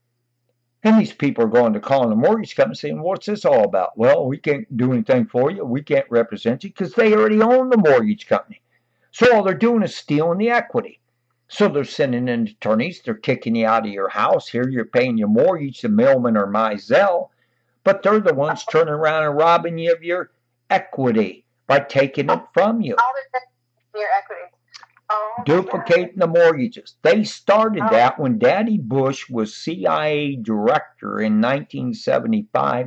And these people are going to calling the mortgage company saying, what's this all about? Well, we can't do anything for you. We can't represent you because they already own the mortgage company. So all they're doing is stealing the equity. So they're sending in attorneys. They're kicking you out of your house. Here you're paying your mortgage to Millman or Mizell. But they're the ones turning around and robbing you of your equity by taking it from you. All they're taking your equity. Oh, duplicating the mortgages. They started oh. that when Daddy Bush was C I A director in nineteen seventy-five,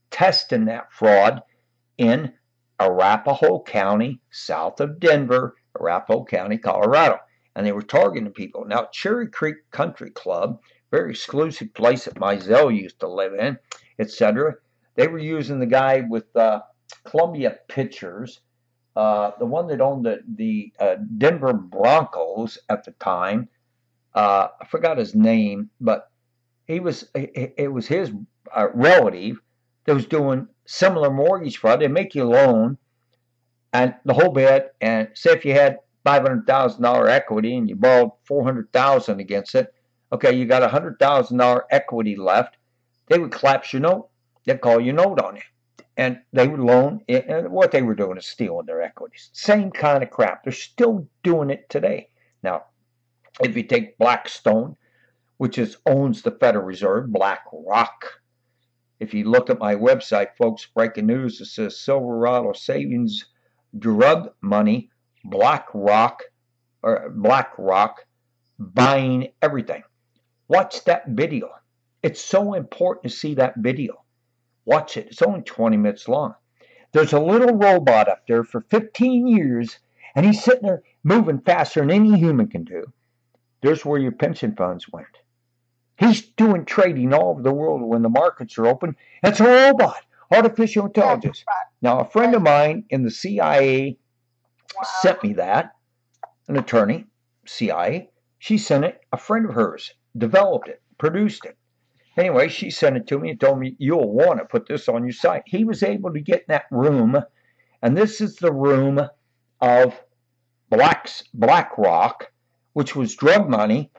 testing that fraud in Arapahoe County, south of Denver, Arapahoe County, Colorado. And they were targeting people. Now, Cherry Creek Country Club, very exclusive place that Mizell used to live in, et cetera. They were using the guy with uh, Columbia Pictures, uh, the one that owned the, the uh, Denver Broncos at the time. Uh, I forgot his name, but he was it, it was his uh, relative that was doing similar mortgage fraud. They make you a loan and the whole bit, and say if you had five hundred thousand dollars equity and you borrowed four hundred thousand dollars against it, okay, you got one hundred thousand dollars equity left, they would collapse your note. They'd call your note on you. And they would loan, and what they were doing is stealing their equities. Same kind of crap. They're still doing it today. Now, if you take Blackstone, which is owns the Federal Reserve, BlackRock. If you look at my website, folks, breaking news, it says Silverado Savings drug money, BlackRock, or BlackRock buying everything. Watch that video. It's so important to see that video. Watch it. It's only twenty minutes long. There's a little robot up there for fifteen years, and he's sitting there moving faster than any human can do. There's where your pension funds went. He's doing trading all over the world when the markets are open. That's a robot, artificial intelligence. Now, a friend of mine in the C I A wow. sent me that, an attorney, C I A. She sent it. A friend of hers developed it, produced it. Anyway, she sent it to me and told me, you'll want to put this on your site. He was able to get in that room, and this is the room of Black's, BlackRock, which was drug money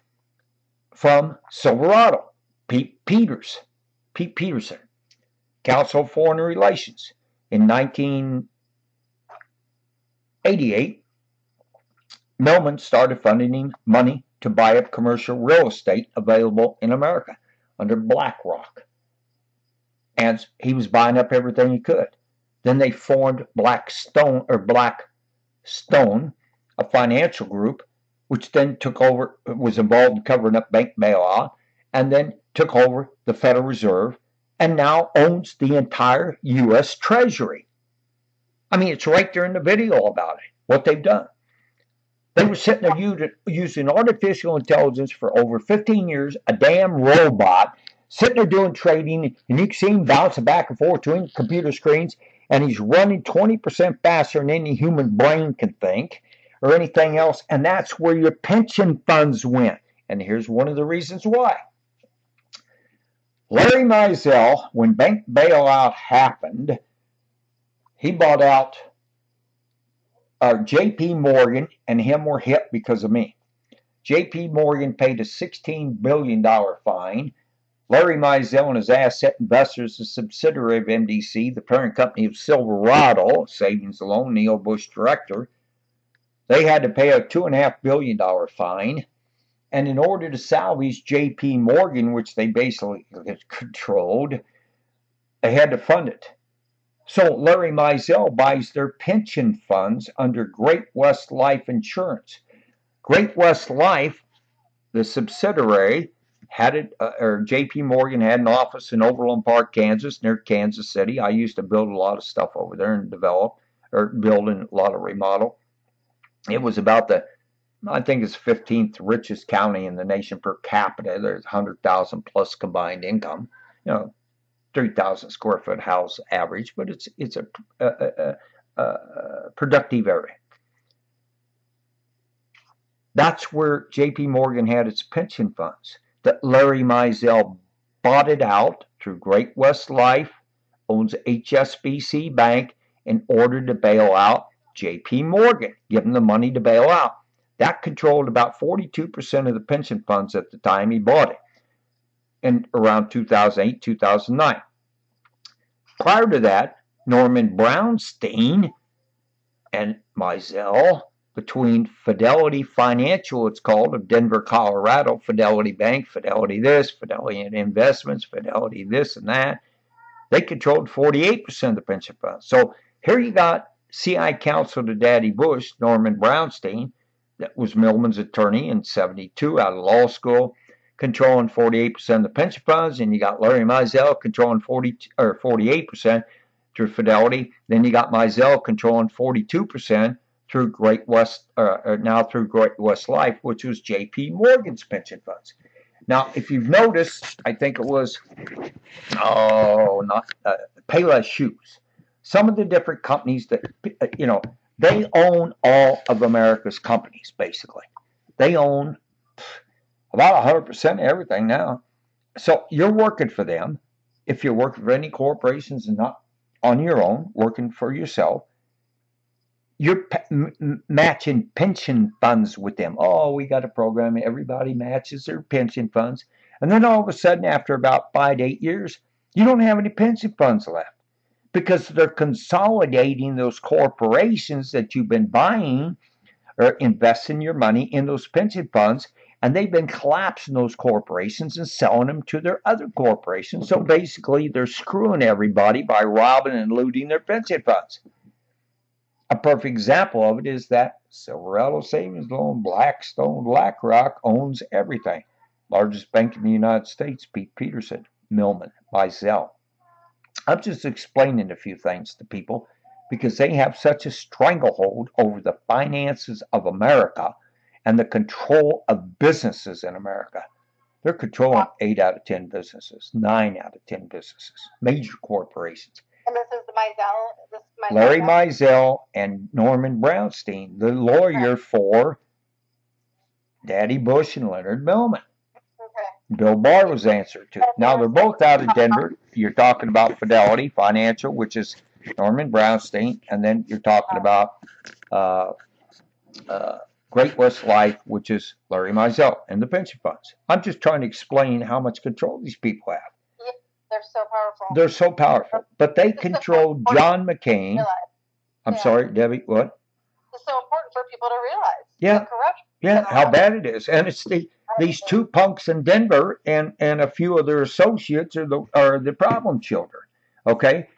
from Silverado. Pete Peters, Pete Peterson, Council of Foreign Relations. In nineteen eighty-eight, Millman started funding him money to buy up commercial real estate available in America under BlackRock. And he was buying up everything he could. Then they formed Blackstone, or Blackstone, a financial group, which then took over, was involved in covering up bank bailout, and then took over the Federal Reserve, and now owns the entire U S Treasury. I mean, it's right there in the video about it, what they've done. They were sitting there using artificial intelligence for over fifteen years, a damn robot, sitting there doing trading, and you can see him bouncing back and forth between computer screens, and he's running twenty percent faster than any human brain can think, or anything else, and that's where your pension funds went. And here's one of the reasons why. Larry Mizell, when bank bailout happened, he bought out uh, J P Morgan, and him were hit because of me. J P Morgan paid a sixteen billion dollars fine. Larry Mizell and his asset investors, a subsidiary of M D C, the parent company of Silverado, savings and loan, Neil Bush director, they had to pay a two point five billion dollars fine. And in order to salvage J P Morgan, which they basically controlled, they had to fund it. So Larry Mizell buys their pension funds under Great West Life Insurance. Great West Life, the subsidiary, had it, uh, or J P Morgan had an office in Overland Park, Kansas, near Kansas City. I used to build a lot of stuff over there and develop, or building a lot of remodel. It was about the, I think it's fifteenth richest county in the nation per capita. There's one hundred thousand plus combined income. You know, three thousand square foot house average, but it's it's a, a, a, a productive area. That's where J P Morgan had its pension funds. That Larry Mizell bought it out through Great West Life, owns H S B C Bank, in order to bail out J P Morgan, give him the money to bail out. That controlled about forty-two percent of the pension funds at the time he bought it, in around two thousand eight, two thousand nine. Prior to that, Norman Brownstein and Mizell, between Fidelity Financial, it's called, of Denver, Colorado, Fidelity Bank, Fidelity this, Fidelity Investments, Fidelity this and that, they controlled forty-eight percent of the pension funds. So here you got C I counsel to Daddy Bush, Norman Brownstein, that was Millman's attorney in seventy-two out of law school, controlling forty-eight percent of the pension funds, and you got Larry Mizell controlling forty or forty-eight percent through Fidelity. Then you got Mizell controlling forty-two percent through Great West, uh, or now through Great West Life, which was J P Morgan's pension funds. Now, if you've noticed, I think it was, oh, not uh, Payless Shoes. Some of the different companies that, you know, they own all of America's companies, basically. They own about one hundred percent of everything now. So you're working for them. If you're working for any corporations and not on your own, working for yourself, you're m- matching pension funds with them. Oh, we got a program. Everybody matches their pension funds. And then all of a sudden, after about five to eight years, you don't have any pension funds left because they're consolidating those corporations that you've been buying or investing your money in those pension funds. And they've been collapsing those corporations and selling them to their other corporations. So basically, they're screwing everybody by robbing and looting their pension funds. A perfect example of it is that Silverado Savings Loan, Blackstone, BlackRock owns everything. Largest bank in the United States, Pete Peterson, Millman, Mizell. I'm just explaining a few things to people because they have such a stranglehold over the finances of America and the control of businesses in America. They're controlling eight out of ten businesses, nine out of ten businesses, major corporations. And this is the Mizell, this Mizell Larry guy? Mizell and Norman Brownstein, the lawyer Right. for Daddy Bush and Leonard Millman. Okay. Bill Barr was answered to. Now they're both out of Denver. You're talking about Fidelity Financial, which is Norman Brownstein, and then you're talking about uh, uh, Great West Life, which is Larry Mizell and the pension funds. I'm just trying to explain how much control these people have. Yeah, they're so powerful. They're so powerful, but they control John McCain. Realize. I'm Yeah. sorry, Debbie, what? It's so important for people to realize. Yeah. The corruption. Yeah, how bad it is. And it's the these two punks in Denver and, and a few of their associates are the are the problem children. Okay?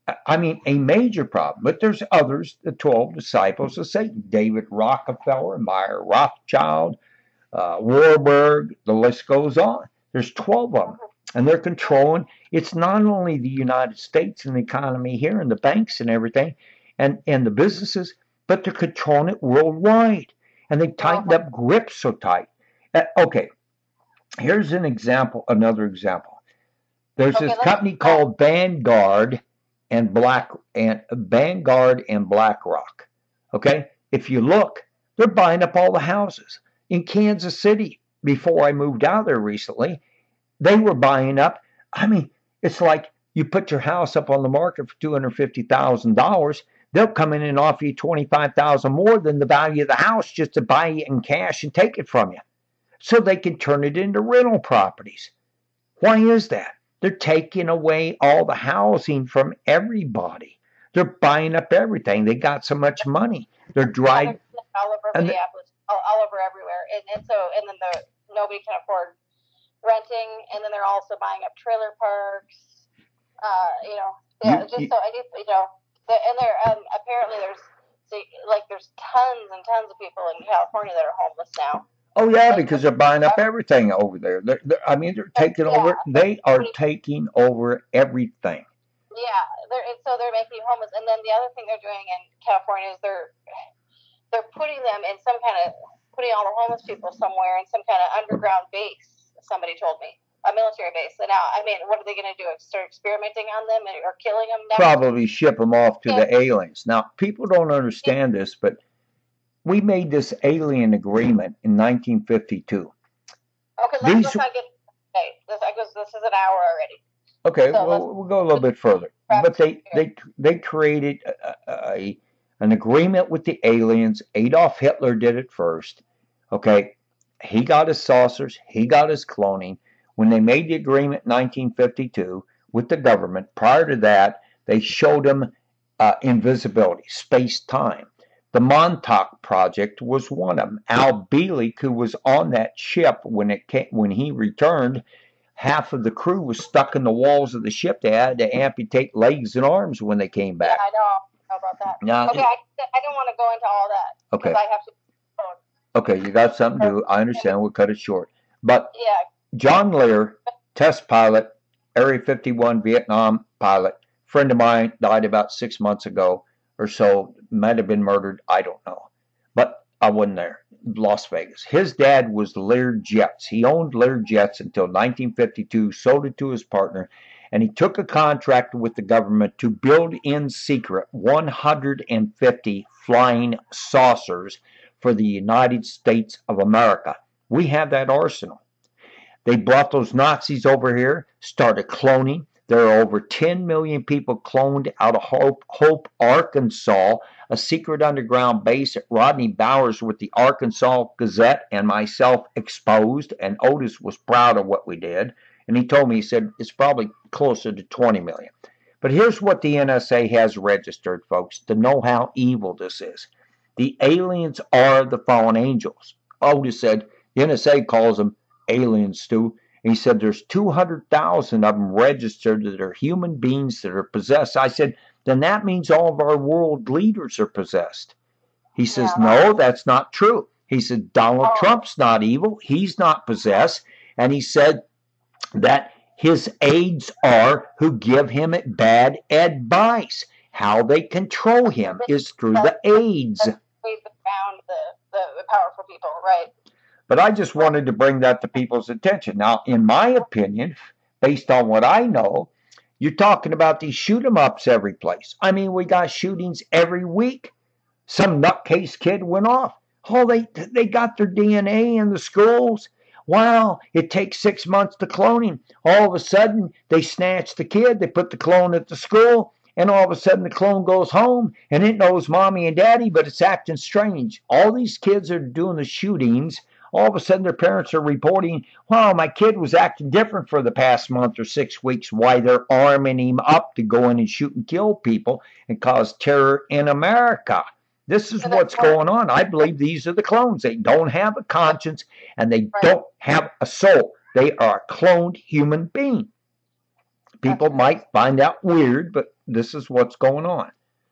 I mean, a major problem. But there's others, the twelve disciples of Satan, David Rockefeller, Meyer Rothschild, uh, Warburg, the list goes on. There's twelve of them. And they're controlling, it's not only the United States and the economy here and the banks and everything and, and the businesses, but they're controlling it worldwide. And they've tightened up grips so tight. Uh, okay, here's an example, another example. There's Okay, this let's- company called Vanguard and Black and Vanguard and BlackRock. Okay, if you look, they're buying up all the houses in Kansas City. Before I moved out there recently, they were buying up. I mean, it's like you put your house up on the market for two hundred fifty thousand dollars. They'll come in and offer you twenty-five thousand dollars more than the value of the house just to buy it in cash and take it from you, so they can turn it into rental properties. Why is that? They're taking away all the housing from everybody. They're buying up everything. They got so much money. They're driving. all over and the- Minneapolis, all, all over everywhere, and, and so and then the nobody can afford renting, and then they're also buying up trailer parks. Uh, you know, yeah, You- just you- so I just you know, the, and there um apparently there's see, like there's tons and tons of people in California that are homeless now. Oh yeah, because they're buying up everything over there. They're, they're, I mean, they're taking over. They are taking over everything. Yeah, they're and so they're making you homeless, and then the other thing they're doing in California is they're they're putting them in some kind of putting all the homeless people somewhere in some kind of underground base. Somebody told me a military base. And now, I mean, what are they going to do? Start experimenting on them or killing them? Now? Probably ship them off to the aliens. Now, people don't understand this, but we made this alien agreement in nineteen fifty-two. Okay, let's, These- let's not get. Okay, this, because this is an hour already. Okay, So well, let's- we'll go a little bit further. But they they they created a, a an agreement with the aliens. Adolf Hitler did it first. Okay, he got his saucers. He got his cloning. When they made the agreement in nineteen fifty-two with the government, prior to that, they showed them uh, invisibility, space-time. The Montauk Project was one of them. Al Bielek, who was on that ship when it came, when he returned, half of the crew was stuck in the walls of the ship. They had to amputate legs and arms when they came back. Yeah, I know, I know about that. Now, Okay, I, I don't want to go into all that. okay, Because I have to. okay, you got something to do. I understand. We'll cut it short. But Yeah. John Lear, test pilot, Area fifty-one Vietnam pilot, friend of mine, died about six months ago or so. Might have been murdered. I don't know. But I wasn't there. Las Vegas. His dad was Lear Jets. He owned Lear Jets until nineteen fifty-two, sold it to his partner, and he took a contract with the government to build in secret one hundred fifty flying saucers for the United States of America. We have that arsenal. They brought those Nazis over here, started cloning. There are over ten million people cloned out of Hope, Hope, Arkansas, a secret underground base that Rodney Bowers with the Arkansas Gazette and myself exposed, and Otis was proud of what we did. And he told me, he said, it's probably closer to twenty million. But here's what the N S A has registered, folks, to know how evil this is. The aliens are the fallen angels. Otis said, the N S A calls them aliens, Stu. And he said there's two hundred thousand of them registered that are human beings that are possessed. I said, then that means all of our world leaders are possessed. He says, yeah. No, that's not true. He said, Donald oh. Trump's not evil. He's not possessed. And he said that his aides are who give him bad advice. How they control him is through the aides. They've found the, the, the powerful people, right? But I just wanted to bring that to people's attention. Now, in my opinion, based on what I know, you're talking about these shoot-em-ups every place. I mean, we got shootings every week. Some nutcase kid went off. Oh, they, they got their D N A in the schools. Wow, it takes six months to clone him. All of a sudden, they snatch the kid. They put the clone at the school. And all of a sudden, the clone goes home. And it knows mommy and daddy, but it's acting strange. All these kids are doing the shootings. All of a sudden, their parents are reporting, wow, my kid was acting different for the past month or six weeks. Why they're arming him up to go in and shoot and kill people and cause terror in America. This is what's going on. I believe these are the clones. They don't have a conscience and they don't have a soul. They are a cloned human being. People might find that weird, but this is what's going on.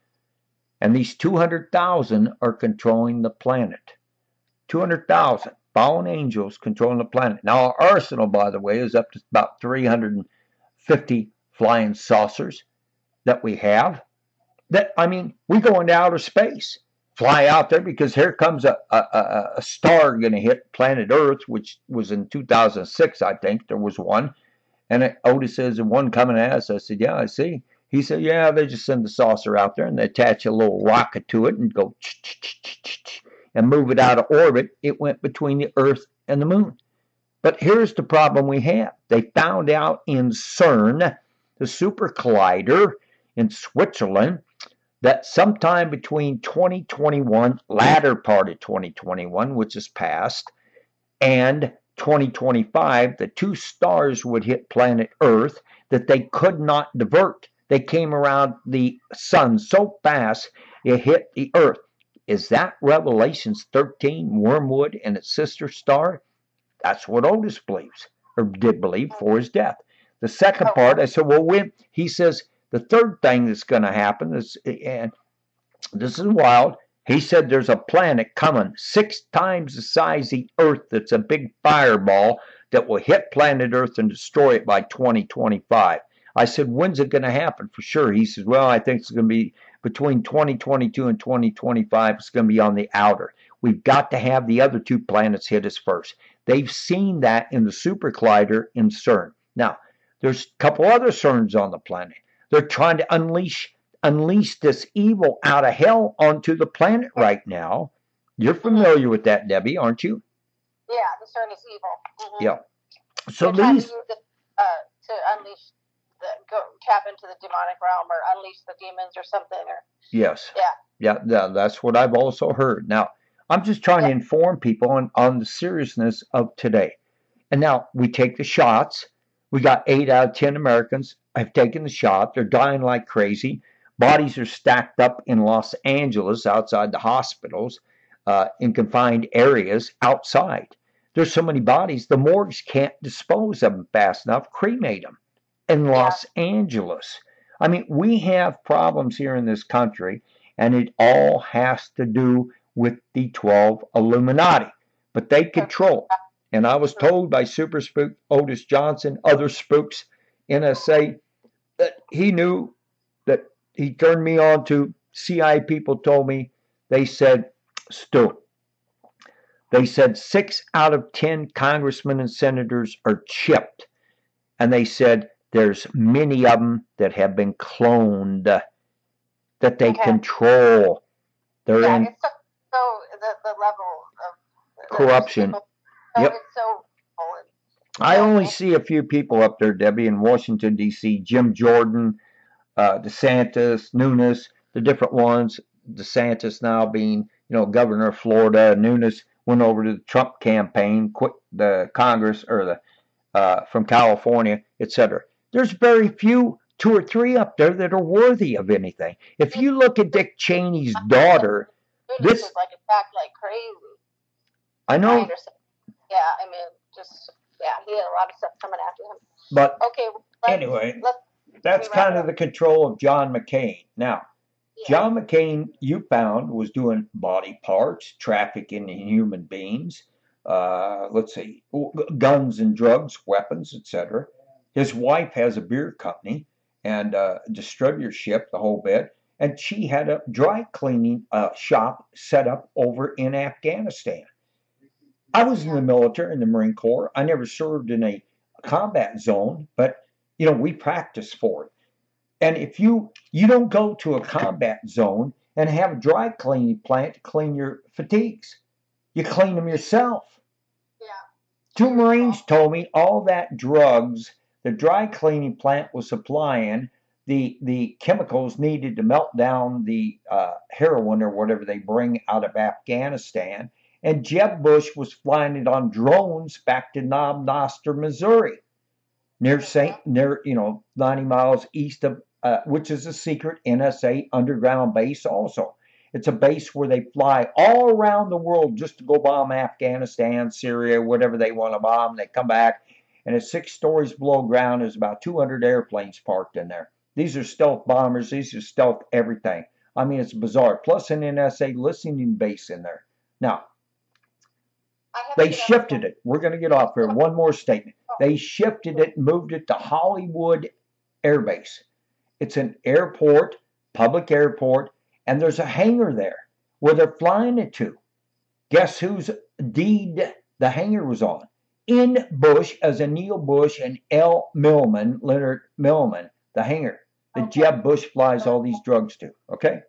And these two hundred thousand are controlling the planet. two hundred thousand. Fallen angels controlling the planet. Now, our arsenal, by the way, is up to about three hundred fifty flying saucers that we have. That, I mean, we go into outer space, fly out there, because here comes a, a, a, a star going to hit planet Earth, which was in two thousand six, I think. There was one. And Otis says, one coming at us. I said, yeah, I see. He said, yeah, they just send the saucer out there and they attach a little rocket to it and go and move it out of orbit. It went between the Earth and the moon. But here's the problem we have. They found out in CERN, the super collider in Switzerland, that sometime between twenty twenty-one, latter part of twenty twenty-one, which is past, and twenty twenty-five, the two stars would hit planet Earth that they could not divert. They came around the sun so fast, it hit the Earth. Is that Revelations thirteen, Wormwood and its sister star? That's what Otis believes, or did believe for his death. The second part, I said, well, when, he says, the third thing that's going to happen is, and this is wild, he said there's a planet coming six times the size of the Earth that's a big fireball that will hit planet Earth and destroy it by twenty twenty-five. I said, when's it going to happen for sure? He says, well, I think it's going to be between twenty twenty-two and twenty twenty-five. It's going to be on the outer. We've got to have the other two planets hit us first. They've seen that in the super collider in CERN. Now, there's a couple other CERNs on the planet. They're trying to unleash unleash this evil out of hell onto the planet right now. You're familiar with that, Debbie, aren't you? Yeah, the CERN is evil. Mm-hmm. Yeah. So They're these to, use it, uh, to unleash, the, go tap into the demonic realm or unleash the demons or something. Or yes. Yeah. Yeah, yeah, that's what I've also heard. Now, I'm just trying yeah. to inform people on, on the seriousness of today. And now we take the shots. We got eight out of ten Americans have taken the shot. They're dying like crazy. Bodies are stacked up in Los Angeles outside the hospitals, uh, in confined areas outside. There's so many bodies, the morgues can't dispose of them fast enough, cremate them in Los yeah. Angeles. I mean, we have problems here in this country, and it all has to do with the twelve Illuminati. But they control. And I was told by Super Spook Otis Johnson, other spooks, N S A, that he knew that he turned me on to. C I A people told me, they said, Stu, they said six out of ten congressmen and senators are chipped. And they said there's many of them that have been cloned, that they Okay. control. They're Yeah, in it's so, so the, the level of the corruption. people, so Yep. it's so. I only see a few people up there, Debbie, in Washington, D C. Jim Jordan, uh, DeSantis, Nunes, the different ones. DeSantis now being, you know, governor of Florida. Nunes went over to the Trump campaign, quit the Congress or the uh, from California, et cetera. There's very few, two or three up there that are worthy of anything. If you look at Dick Cheney's daughter, Nunes this is like attacked like crazy. I I know, understand. Yeah, I mean, just yeah, he had a lot of stuff coming after him. but Okay, let's, anyway, let's, that's we wrap kind it of up. the control of John McCain. Now, yeah. John McCain, you found, was doing body parts, trafficking in human beings, uh, let's see, guns and drugs, weapons, et cetera. His wife has a beer company and uh, distributorship, the whole bit, and she had a dry cleaning uh, shop set up over in Afghanistan. I was in the military, in the Marine Corps. I never served in a combat zone, but you know, we practiced for it. And if you you don't go to a combat zone and have a dry cleaning plant to clean your fatigues, you clean them yourself. Yeah. Two Marines told me all that drugs the dry cleaning plant was supplying, the the chemicals needed to melt down the uh, heroin or whatever they bring out of Afghanistan. And Jeb Bush was flying it on drones back to Knob Noster, Missouri, near Saint, near you know, ninety miles east of, uh, which is a secret N S A underground base. Also, it's a base where they fly all around the world just to go bomb Afghanistan, Syria, whatever they want to bomb. They come back, and it's six stories below ground. There's about two hundred airplanes parked in there. These are stealth bombers. These are stealth everything. I mean, it's bizarre. Plus an N S A listening base in there. Now, they shifted it. We're going to get off here. One more statement. They shifted it, moved it to Hollywood Air Base. It's an airport, public airport, and there's a hangar there where they're flying it to. Guess whose deed the hangar was on? In Bush, as a Neil Bush and L. Millman, Leonard Millman, the hangar that Okay. Jeb Bush flies all these drugs to. Okay? Okay.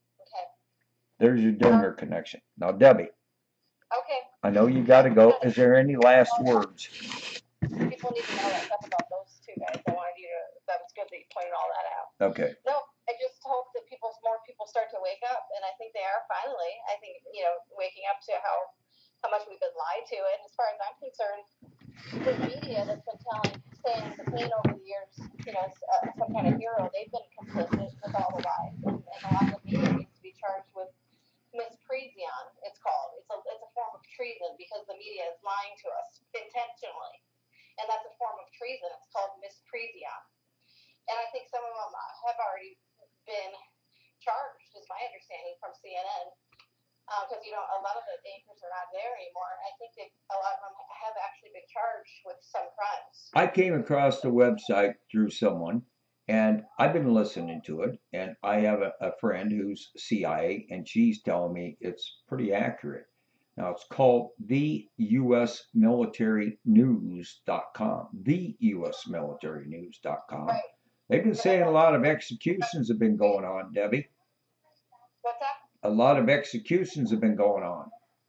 There's your donor connection. Now, Debbie, Okay. I know you got to go. Is there any last words? People need to know that stuff about those two guys. I wanted you to, that was good that you pointed all that out. Okay. No, I just hope that people, more people start to wake up, and I think they are finally. I think, you know, waking up to how, how much we've been lied to. And as far as I'm concerned, the media that's been telling, saying McCain over the years, you know, uh, some kind of hero, they've been complicit with all the lies. And, and a lot of the media needs to be charged with misprision, it's called. It's a, it's a form of treason because the media is lying to us intentionally. And that's a form of treason. It's called misprision. And I think some of them have already been charged, is my understanding from C N N. Because, uh, you know, a lot of the anchors are not there anymore. I think that a lot of them have actually been charged with some crimes. I came across the website through someone, and I've been listening to it, and I have a, a friend who's C I A, and she's telling me it's pretty accurate. Now, it's called the U S military news dot com, the U S military news dot com. Right. They've been saying a lot of executions have been going on, Debbie. What's that? A lot of executions have been going on.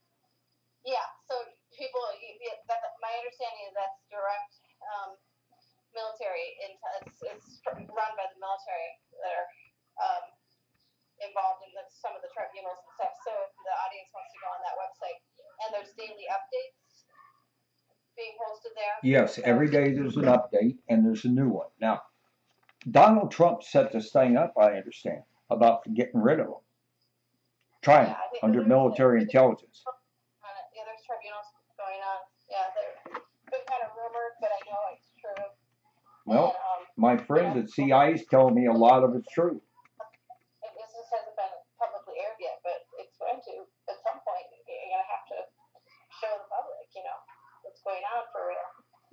Yeah, so people, that, my understanding is that's direct um, military, it's, it's run by the military that are um, involved in the, some of the tribunals and stuff. So if the audience wants to go on that website, and there's daily updates being posted there. Yes, every day there's an update, and there's a new one. Now, Donald Trump set this thing up, I understand, about getting rid of them. Trying Yeah, under military intelligence. Yeah, there's tribunals going on. Yeah, they're been kind of rumored, but I know it's true. Well, and, um, my friend at C I A is telling me a lot of it's true. It, this just hasn't been publicly aired yet, but it's going to. At some point, you're going to have to show the public, you know, what's going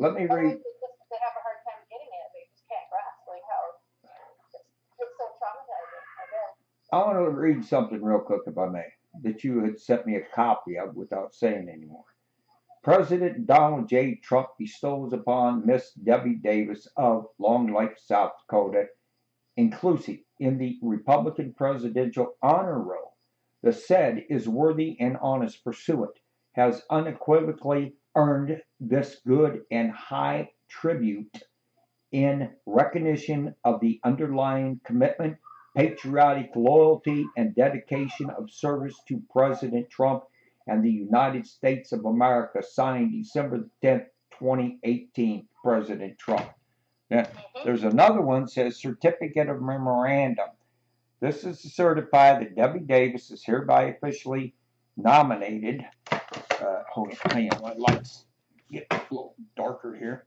let me Or read. they just they have a hard time getting it. They just can't grasp like how it's, it's so traumatizing. I guess. I want to read something real quick, if I may, that you had sent me a copy of without saying anymore. President Donald J. Trump bestows upon Miss Debbie Davis of Long Lake, South Dakota, inclusive in the Republican Presidential Honor Roll. The said is worthy and honest pursuant, has unequivocally earned this good and high tribute in recognition of the underlying commitment, patriotic loyalty, and dedication of service to President Trump and the United States of America, signed December tenth, twenty eighteen, President Trump. Now, there's another one that says Certificate of Memorandum. This is to certify that Debbie Davis is hereby officially nominated. Uh, hold on, hang on, my lights get a little darker here.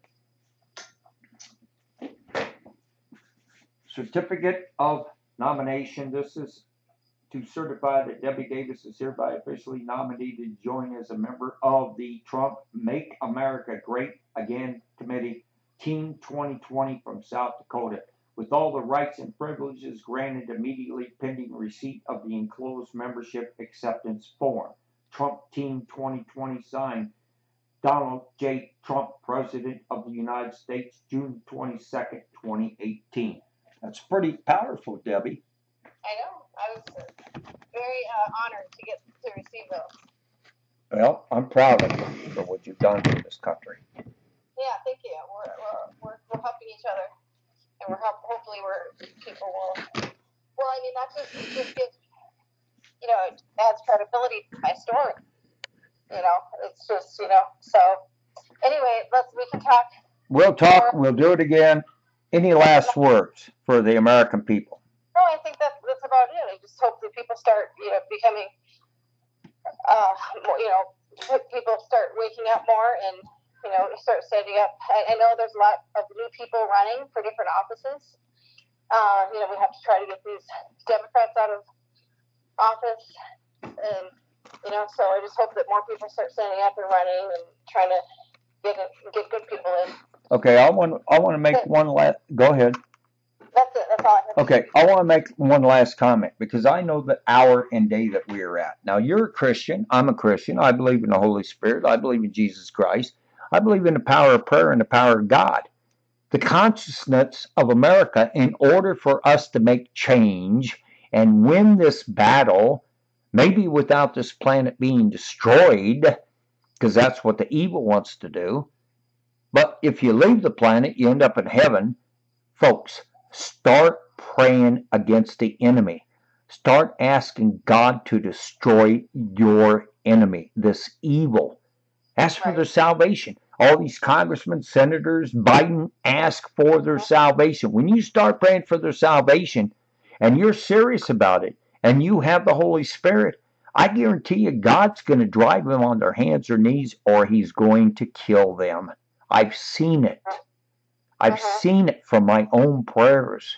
Certificate of nomination. This is to certify that Debbie Davis is hereby officially nominated to join as a member of the Trump Make America Great Again Committee, Team twenty twenty from South Dakota, with all the rights and privileges granted immediately pending receipt of the enclosed membership acceptance form. Trump Team twenty twenty signed Donald J. Trump, President of the United States, June twenty-second, twenty eighteen. That's pretty powerful, Debbie. I know. I was very uh, honored to get to receive those. Well, I'm proud of you for what you've done for this country. Yeah, thank you. We're we're we're, we're helping each other, and we're help. Hopefully, we're people will. Well, I mean, that just it just gives, you know, it adds credibility to my story. You know, it's just, you know. So anyway, let's we can talk. We'll talk. We'll do it again. Any last words for the American people? No, I think that that's about it. I just hope that people start, you know, becoming, uh, more, you know, people start waking up more and, you know, start standing up. I, I know there's a lot of new people running for different offices. Uh, you know, we have to try to get these Democrats out of office, and you know, so I just hope that more people start standing up and running and trying to get it, get good people in. Okay, I want I want to make one last. Go ahead. That's it. That's all I have. Okay, I want to make one last comment because I know the hour and day that we are at. Now, you're a Christian. I'm a Christian. I believe in the Holy Spirit. I believe in Jesus Christ. I believe in the power of prayer and the power of God. The consciousness of America, in order for us to make change and win this battle, maybe without this planet being destroyed, because that's what the evil wants to do. But if you leave the planet, you end up in heaven. Folks, start praying against the enemy. Start asking God to destroy your enemy, this evil. Ask for their salvation. All these congressmen, senators, Biden, ask for their salvation. When you start praying for their salvation and you're serious about it and you have the Holy Spirit, I guarantee you God's going to drive them on their hands or knees, or he's going to kill them. I've seen it. I've Uh-huh. seen it from my own prayers.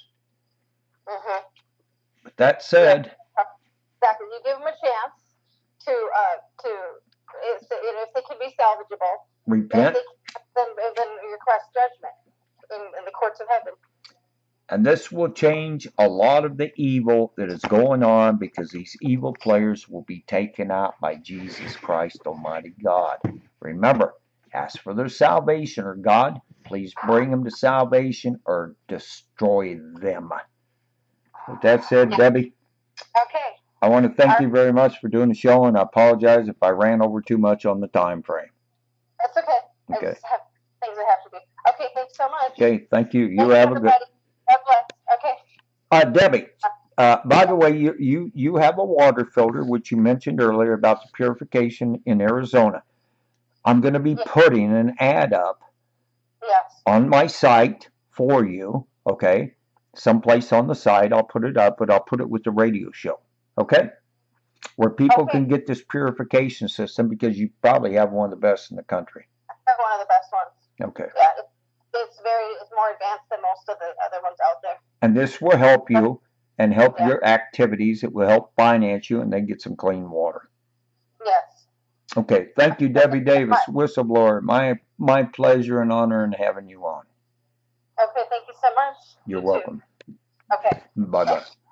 Uh-huh. But that said, Exactly. You give them a chance to, uh, to, if, if they can be salvageable, repent. If they, then, then request judgment in, in the courts of heaven. And this will change a lot of the evil that is going on, because these evil players will be taken out by Jesus Christ, Almighty God. Remember, ask for their salvation, or God, please bring them to salvation or destroy them. With that said, Debbie, Okay. I want to thank you very much for doing the show, and I apologize if I ran over too much on the time frame. That's okay. Okay. I just have things that have to be. Okay, thanks so much. Okay, thank you. You Thanks, have a good... everybody. God bless. Okay. Uh, Debbie, uh, by the way, you, you, you have a water filter, which you mentioned earlier about the purification in Arizona. I'm going to be Yes. putting an ad up Yes. on my site for you, okay? Someplace on the site, I'll put it up, but I'll put it with the radio show, okay? Where people Okay. can get this purification system, because you probably have one of the best in the country. That's one of the best ones. Okay. Yeah. It, it's very, it's more advanced than most of the other ones out there. And this will help you and help Yeah. your activities. It will help finance you and then get some clean water. Yes. Okay. Thank you, Debbie Davis, whistleblower. My my pleasure and honor in having you on. Okay, thank you so much. You're You too. welcome. Okay. Bye bye.